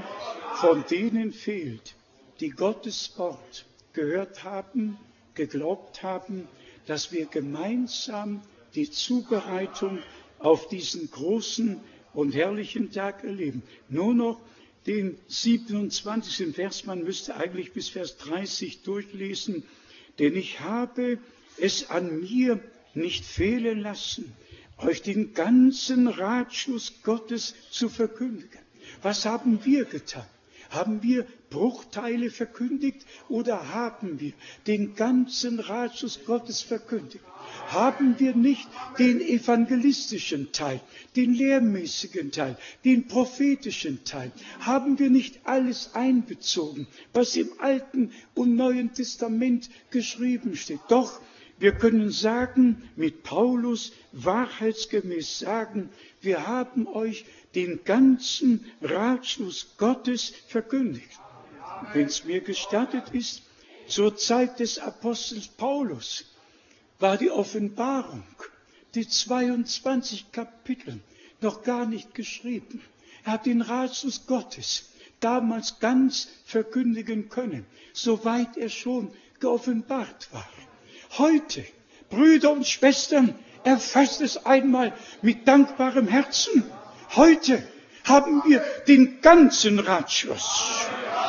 denen fehlt, die Gottes Wort gehört haben, geglaubt haben, dass wir gemeinsam die Zubereitung auf diesen großen und herrlichen Tag erleben. Nur noch den 27. Vers, man müsste eigentlich bis Vers 30 durchlesen, denn ich habe es an mir nicht fehlen lassen, euch den ganzen Ratschluss Gottes zu verkündigen. Was haben wir getan? Haben wir Bruchteile verkündigt oder haben wir den ganzen Ratschluss Gottes verkündigt? Haben wir nicht den evangelistischen Teil, den lehrmäßigen Teil, den prophetischen Teil? Haben wir nicht alles einbezogen, was im Alten und Neuen Testament geschrieben steht? Doch wir können sagen, mit Paulus wahrheitsgemäß sagen, wir haben euch den ganzen Ratschluss Gottes verkündigt. Wenn es mir gestattet ist, zur Zeit des Apostels Paulus war die Offenbarung, die 22 Kapitel, noch gar nicht geschrieben. Er hat den Ratschluss Gottes damals ganz verkündigen können, soweit er schon geoffenbart war. Heute, Brüder und Schwestern, erfasst es einmal mit dankbarem Herzen. Heute haben wir den ganzen Ratschluss.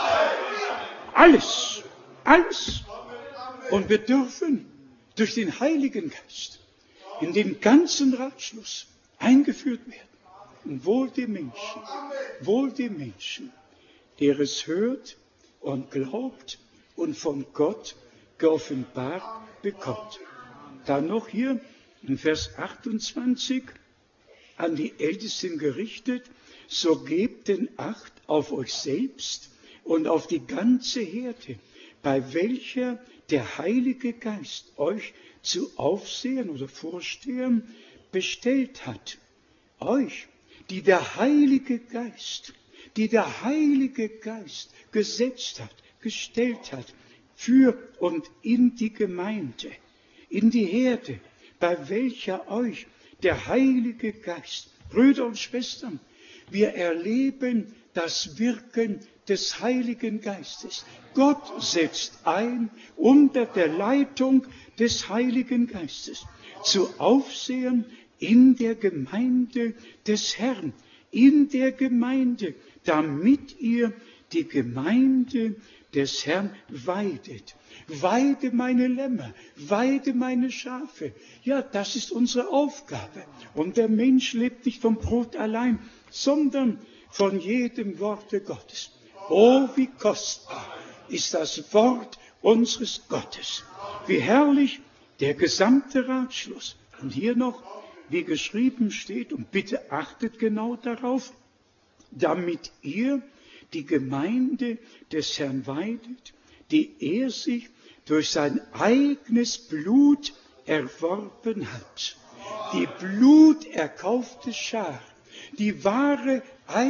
Alles. Und wir dürfen durch den Heiligen Geist in den ganzen Ratschluss eingeführt werden. Und wohl dem Menschen, der es hört und glaubt und von Gott geoffenbart bekommt. Dann noch hier in Vers 28 an die Ältesten gerichtet, so gebt denn Acht auf euch selbst und auf die ganze Herde, bei welcher der Heilige Geist euch zu Aufsehern oder Vorstehern bestellt hat. Euch, die der Heilige Geist gesetzt hat, gestellt hat, für und in die Gemeinde, in die Herde, bei welcher euch der Heilige Geist, Brüder und Schwestern, wir erleben das Wirken des Heiligen Geistes. Gott setzt ein unter der Leitung des Heiligen Geistes zu Aufsehern in der Gemeinde des Herrn, in der Gemeinde, damit ihr die Gemeinde des Herrn weidet. Weide meine Lämmer, weide meine Schafe. Ja, das ist unsere Aufgabe. Und der Mensch lebt nicht vom Brot allein, sondern von jedem Worte Gottes. Oh, wie kostbar ist das Wort unseres Gottes. Wie herrlich der gesamte Ratschluss. Und hier noch, wie geschrieben steht, und bitte achtet genau darauf, damit ihr die Gemeinde des Herrn weidet, die er sich durch sein eigenes Blut erworben hat. Die bluterkaufte Schar, die wahre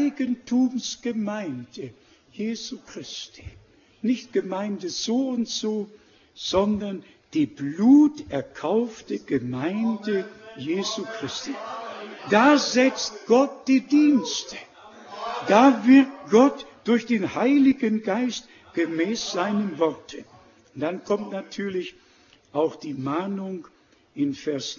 Eigentumsgemeinde Jesu Christi. Nicht Gemeinde so und so, sondern die bluterkaufte Gemeinde Jesu Christi. Da setzt Gott die Dienste. Da wirkt Gott durch den Heiligen Geist gemäß seinem Worte. Und dann kommt natürlich auch die Mahnung in Vers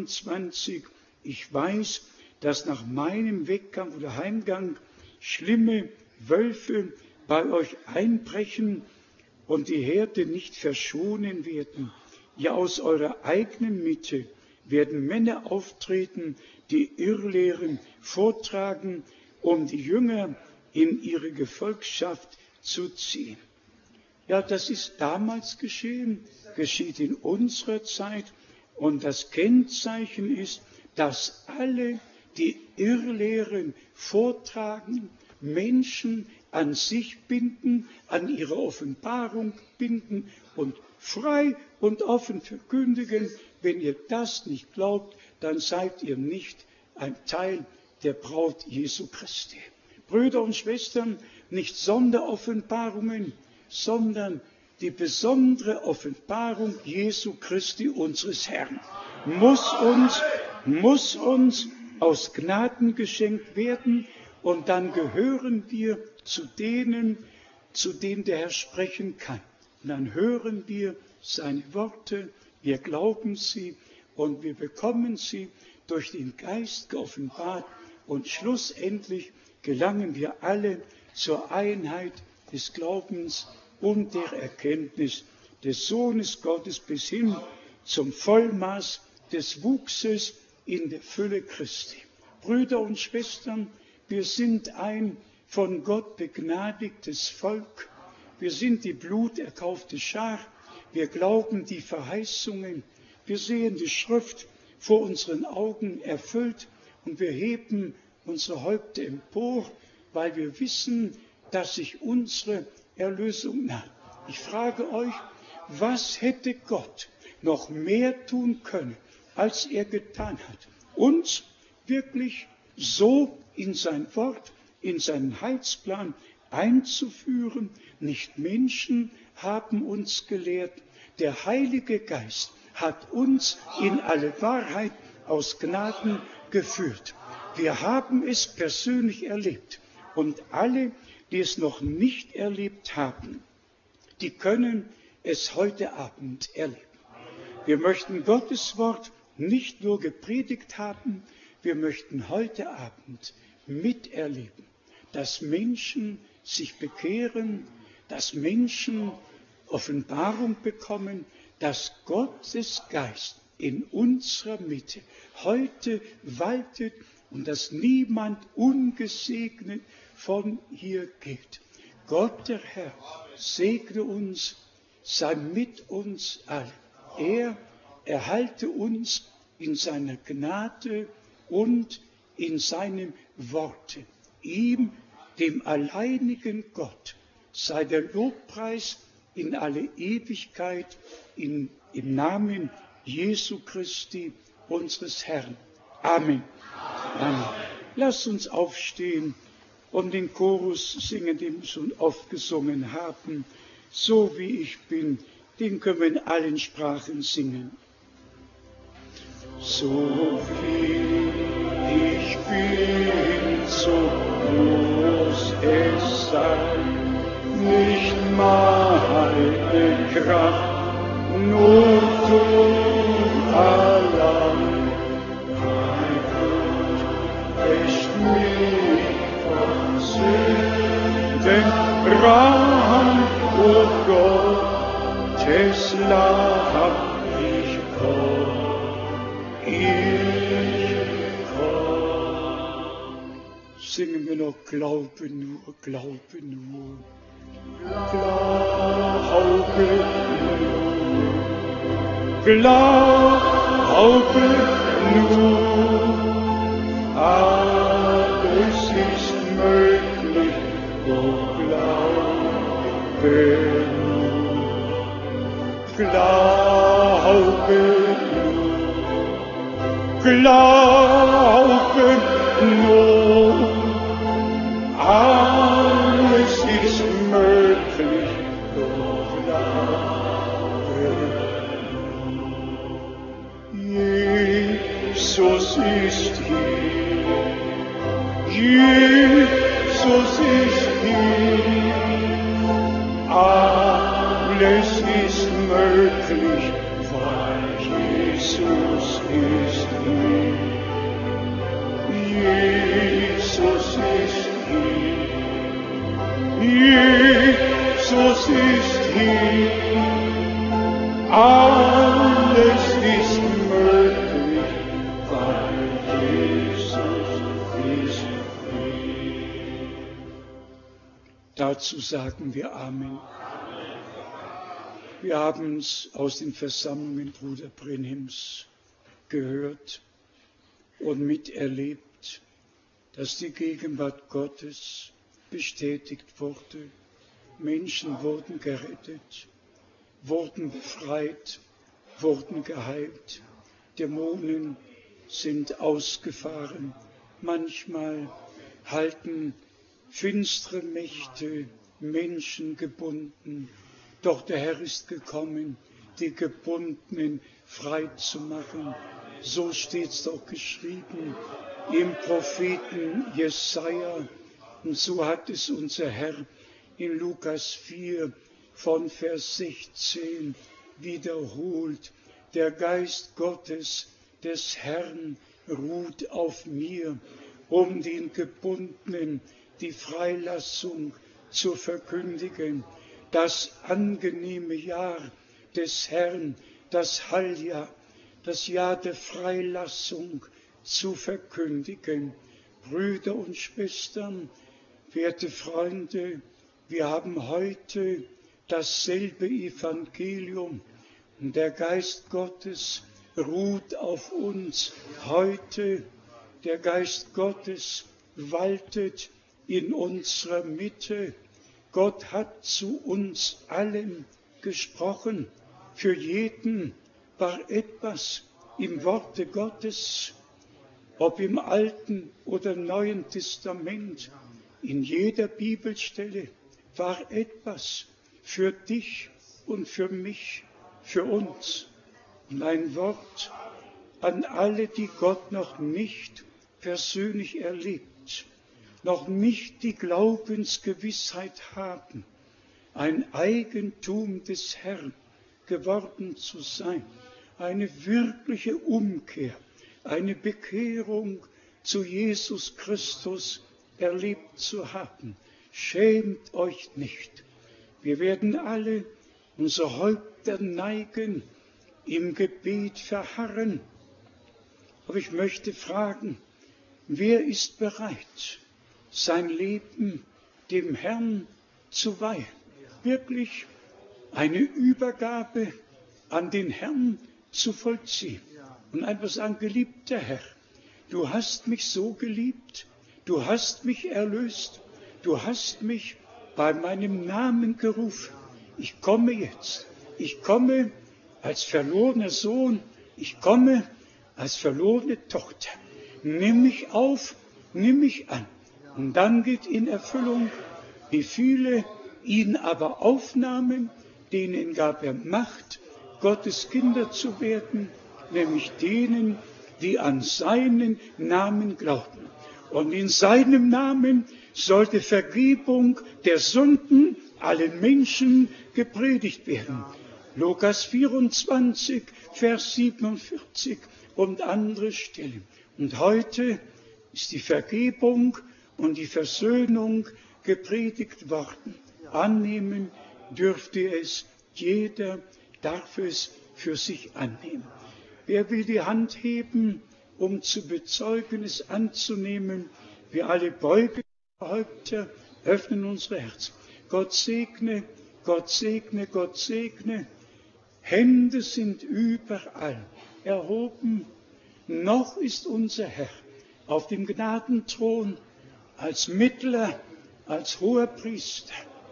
29. Ich weiß, dass nach meinem Weggang oder Heimgang schlimme Wölfe bei euch einbrechen und die Herde nicht verschonen werden. Ja, aus eurer eigenen Mitte werden Männer auftreten, die Irrlehren vortragen, um die Jünger in ihre Gefolgschaft zu ziehen. Ja, das ist damals geschehen, geschieht in unserer Zeit und das Kennzeichen ist, dass alle, die Irrlehren vortragen, Menschen an sich binden, an ihre Offenbarung binden und frei und offen verkündigen. Wenn ihr das nicht glaubt, dann seid ihr nicht ein Teil der Braut Jesu Christi. Brüder und Schwestern, nicht Sonderoffenbarungen, sondern die besondere Offenbarung Jesu Christi, unseres Herrn, muss uns aus Gnaden geschenkt werden, und dann gehören wir zu denen der Herr sprechen kann. Und dann hören wir seine Worte, wir glauben sie und wir bekommen sie durch den Geist geoffenbart, und schlussendlich gelangen wir alle zur Einheit des Glaubens und der Erkenntnis des Sohnes Gottes bis hin zum Vollmaß des Wuchses in der Fülle Christi. Brüder und Schwestern, wir sind ein von Gott begnadigtes Volk. Wir sind die bluterkaufte Schar. Wir glauben die Verheißungen. Wir sehen die Schrift vor unseren Augen erfüllt und wir heben unsere Häupter empor, weil wir wissen, dass sich unsere Erlösung naht. Ich frage euch, was hätte Gott noch mehr tun können, als er getan hat? Uns wirklich so in sein Wort, in seinen Heilsplan einzuführen. Nicht Menschen haben uns gelehrt, der Heilige Geist hat uns in alle Wahrheit aus Gnaden geführt. Wir haben es persönlich erlebt und alle, die es noch nicht erlebt haben, die können es heute Abend erleben. Wir möchten Gottes Wort nicht nur gepredigt haben, wir möchten heute Abend miterleben, dass Menschen sich bekehren, dass Menschen Offenbarung bekommen, dass Gottes Geist in unserer Mitte heute waltet und dass niemand ungesegnet von hier geht. Gott, der Herr, segne uns, sei mit uns allen. Er erhalte uns in seiner Gnade und in seinem Worte. Ihm, dem alleinigen Gott, sei der Lobpreis in alle Ewigkeit im Namen Jesu Christi, unseres Herrn. Amen. Amen. Lasst uns aufstehen und den Chorus singen, den wir schon oft gesungen haben. So wie ich bin, den können wir in allen Sprachen singen. So wie ich bin, so muss es sein. Nicht meine Kraft, nur du allein. Mein Blut wäscht mich von Sünden rein, o Gottes Lamm, ich komm. Singen wir noch Glaube nur, Glaube nur. Glaube nur, alles ist möglich, Glaube nur, Glaube nur, alles ist möglich, Jesus ist hier, Jesus ist hier, alles ist möglich, weil Jesus ist hier. Jesus ist hier, Jesus ist hier, alles ist möglich, weil Jesus ist hier. Dazu sagen wir Amen. Wir haben es aus den Versammlungen Bruder Brenhims gehört und miterlebt, dass die Gegenwart Gottes bestätigt wurde. Menschen wurden gerettet, wurden befreit, wurden geheilt. Dämonen sind ausgefahren. Manchmal halten finstere Mächte Menschen gebunden. Doch der Herr ist gekommen, die Gebundenen frei zu machen. So steht es doch geschrieben im Propheten Jesaja. Und so hat es unser Herr in Lukas 4 von Vers 16 wiederholt. Der Geist Gottes, des Herrn, ruht auf mir, um den Gebundenen die Freilassung zu verkündigen. Das angenehme Jahr des Herrn, das Heiljahr, das Jahr der Freilassung zu verkündigen. Brüder und Schwestern, werte Freunde, wir haben heute dasselbe Evangelium und der Geist Gottes ruht auf uns heute. Der Geist Gottes waltet in unserer Mitte. Gott hat zu uns allen gesprochen. Für jeden war etwas im Worte Gottes, ob im Alten oder Neuen Testament, in jeder Bibelstelle war etwas für dich und für mich, für uns. Und ein Wort an alle, die Gott noch nicht persönlich erlebt, noch nicht die Glaubensgewissheit haben, ein Eigentum des Herrn geworden zu sein, eine wirkliche Umkehr, eine Bekehrung zu Jesus Christus erlebt zu haben. Schämt euch nicht. Wir werden alle unsere Häupter neigen, im Gebet verharren. Aber ich möchte fragen, wer ist bereit, sein Leben dem Herrn zu weihen? Wirklich eine Übergabe an den Herrn zu vollziehen. Und einfach sagen, geliebter Herr, du hast mich so geliebt, du hast mich erlöst, du hast mich bei meinem Namen gerufen. Ich komme jetzt, ich komme als verlorener Sohn, ich komme als verlorene Tochter. Nimm mich auf, nimm mich an. Und dann geht in Erfüllung, wie viele ihn aber aufnahmen, denen gab er Macht, Gottes Kinder zu werden, nämlich denen, die an seinen Namen glauben. Und in seinem Namen sollte Vergebung der Sünden allen Menschen gepredigt werden. Lukas 24, Vers 47 und andere Stellen. Und heute ist die Vergebung und die Versöhnung gepredigt worden. Annehmen dürfte es jeder, darf es für sich annehmen. Wer will die Hand heben, um zu bezeugen, es anzunehmen? Wir alle beugen die Häupter, öffnen unsere Herzen. Gott segne, Gott segne, Gott segne. Hände sind überall erhoben. Noch ist unser Herr auf dem Gnadenthron als Mittler, als Hoherpriester,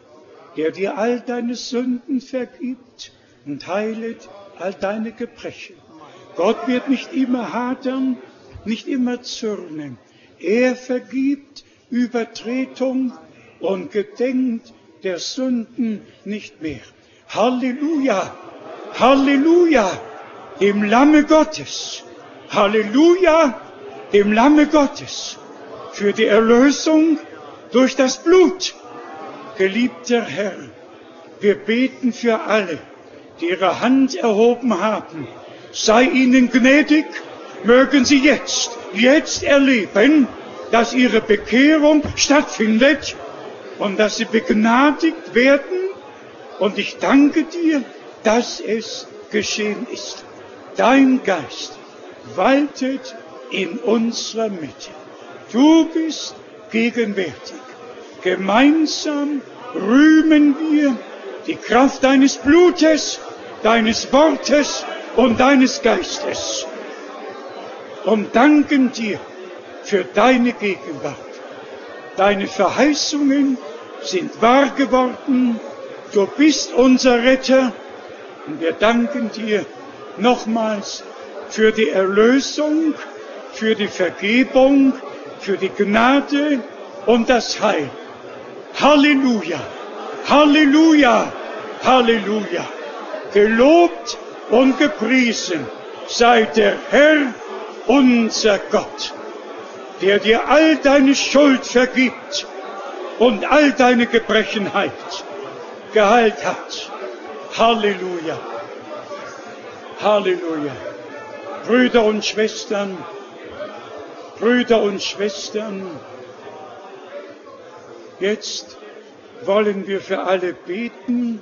der dir all deine Sünden vergibt und heilet all deine Gebrechen. Gott wird nicht immer hadern, nicht immer zürnen. Er vergibt Übertretung und gedenkt der Sünden nicht mehr. Halleluja, Halleluja, dem Lamme Gottes. Halleluja, dem Lamme Gottes, für die Erlösung durch das Blut. Geliebter Herr, wir beten für alle, die ihre Hand erhoben haben. Sei ihnen gnädig, mögen sie jetzt erleben, dass ihre Bekehrung stattfindet und dass sie begnadigt werden. Und ich danke dir, dass es geschehen ist. Dein Geist waltet in unserer Mitte. Du bist gegenwärtig. Gemeinsam rühmen wir die Kraft deines Blutes, deines Wortes und deines Geistes und danken dir für deine Gegenwart. Deine Verheißungen sind wahr geworden. Du bist unser Retter und wir danken dir nochmals für die Erlösung, für die Vergebung, für die Gnade und das Heil. Halleluja, Halleluja, Halleluja. Gelobt und gepriesen sei der Herr, unser Gott, der dir all deine Schuld vergibt und all deine Gebrechen heilt, geheilt hat. Halleluja, Halleluja. Brüder und Schwestern, jetzt wollen wir für alle beten,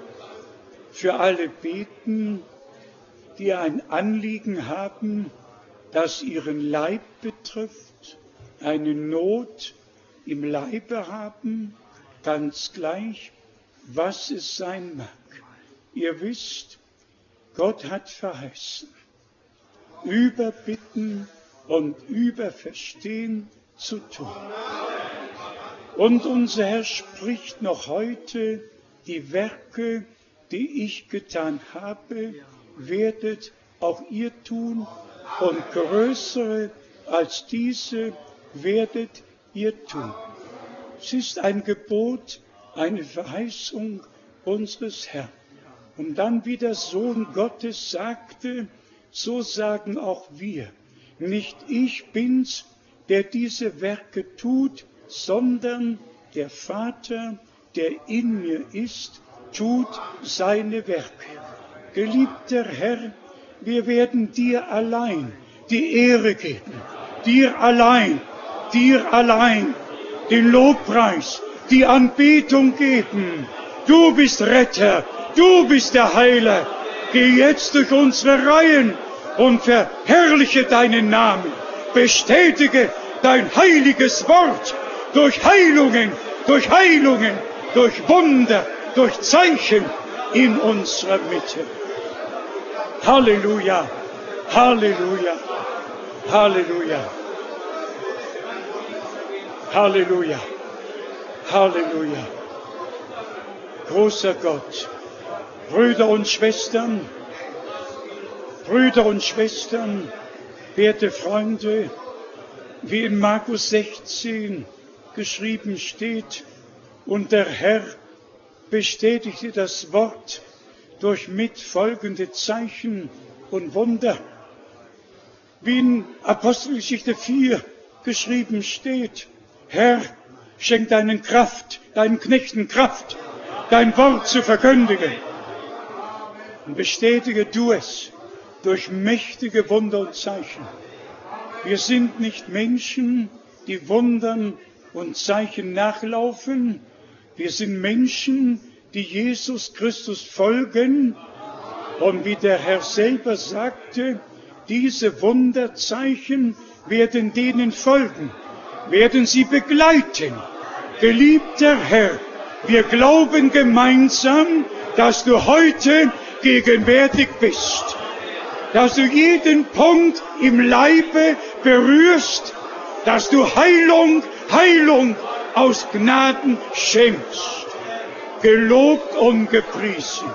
die ein Anliegen haben, das ihren Leib betrifft, eine Not im Leibe haben, ganz gleich, was es sein mag. Ihr wisst, Gott hat verheißen, über Bitten und über Verstehen zu tun. Und unser Herr spricht noch heute, die Werke, die ich getan habe, werdet auch ihr tun, und größere als diese werdet ihr tun. Es ist ein Gebot, eine Verheißung unseres Herrn. Und dann, wie der Sohn Gottes sagte, so sagen auch wir, nicht ich bin's, der diese Werke tut, sondern der Vater, der in mir ist, tut seine Werke. Geliebter Herr, wir werden dir allein die Ehre geben, dir allein den Lobpreis, die Anbetung geben. Du bist Retter, du bist der Heiler. Geh jetzt durch unsere Reihen und verherrliche deinen Namen. Bestätige dein heiliges Wort durch Heilungen, durch Wunder, durch Zeichen in unserer Mitte. Halleluja, Halleluja, Halleluja, Halleluja, Halleluja. Großer Gott, Brüder und Schwestern, werte Freunde, wie in Markus 16 geschrieben steht, und der Herr bestätigte das Wort durch mitfolgende Zeichen und Wunder. Wie in Apostelgeschichte 4 geschrieben steht, Herr, schenk deinen Knechten Kraft, dein Wort zu verkündigen. Und bestätige du es durch mächtige Wunder und Zeichen. Wir sind nicht Menschen, die Wundern und Zeichen nachlaufen. Wir sind Menschen, die Jesus Christus folgen. Und wie der Herr selber sagte, diese Wunderzeichen werden denen folgen, werden sie begleiten. Geliebter Herr, wir glauben gemeinsam, dass du heute gegenwärtig bist, dass du jeden Punkt im Leibe berührst, dass du Heilung aus Gnaden schenkst. Gelobt und gepriesen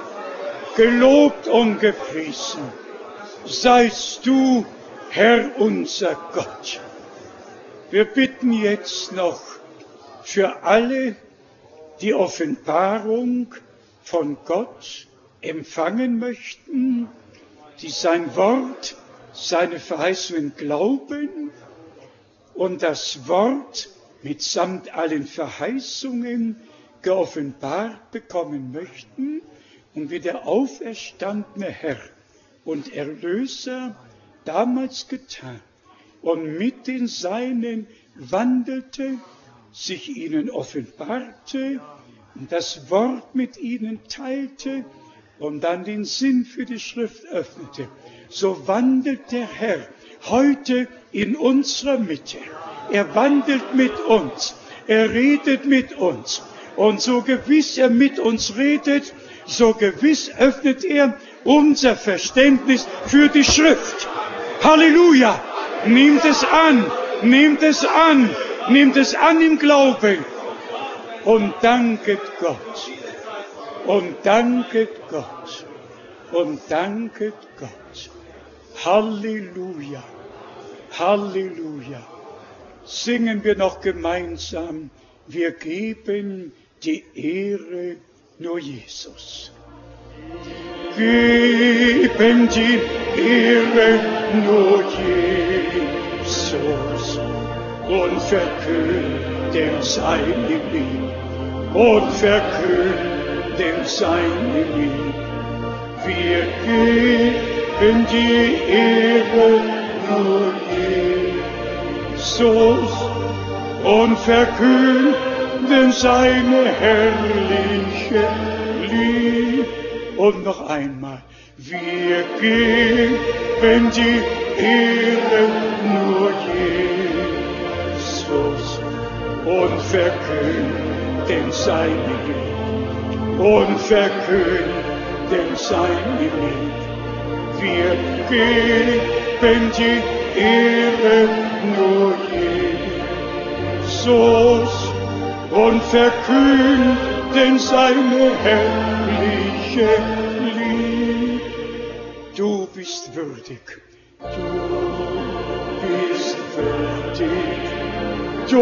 seist du, Herr unser Gott. Wir bitten jetzt noch für alle, die Offenbarung von Gott empfangen möchten, die sein Wort, seine Verheißungen glauben und das Wort mitsamt allen Verheißungen geoffenbart bekommen möchten, und wie der auferstandene Herr und Erlöser damals getan und mit den Seinen wandelte, sich ihnen offenbarte und das Wort mit ihnen teilte und dann den Sinn für die Schrift öffnete. So wandelt der Herr heute in unserer Mitte. Er wandelt mit uns, er redet mit uns. Und so gewiss er mit uns redet, so gewiss öffnet er unser Verständnis für die Schrift. Halleluja! Nehmt es an im Glauben und danket Gott. Halleluja, Halleluja. Singen wir noch gemeinsam, wir geben die Ehre nur Jesus. Geben die Ehre nur Jesus und verkünden seine Liebe. Wir geben die Ehre nur Jesus und verkünden seine herrliche Liebe. Und noch einmal, wir geben die Ehre nur Jesus und verkünden seine Liebe. Wir geben gebend die Ehre nur Jesus und verkünden seine herrliche Lieb. Du bist würdig, du bist würdig, du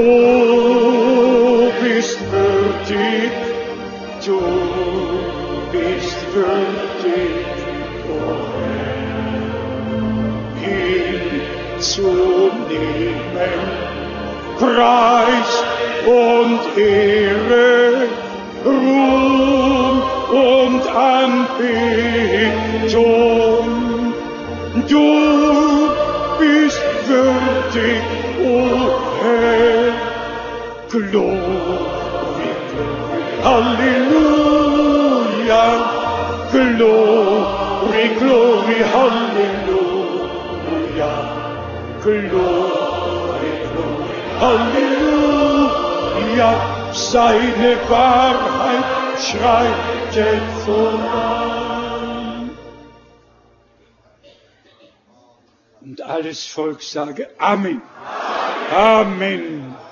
bist würdig, du bist würdig, o Herr, hinzunehmen, Preis und Ehre, Ruhm und Anbetung. Du bist würdig, o Herr, Glory, Halleluja, Glory, Glory, Halleluja, Glory, Glory, Halleluja, seine Wahrheit schreitet voran. Und alles Volk sage Amen. Amen.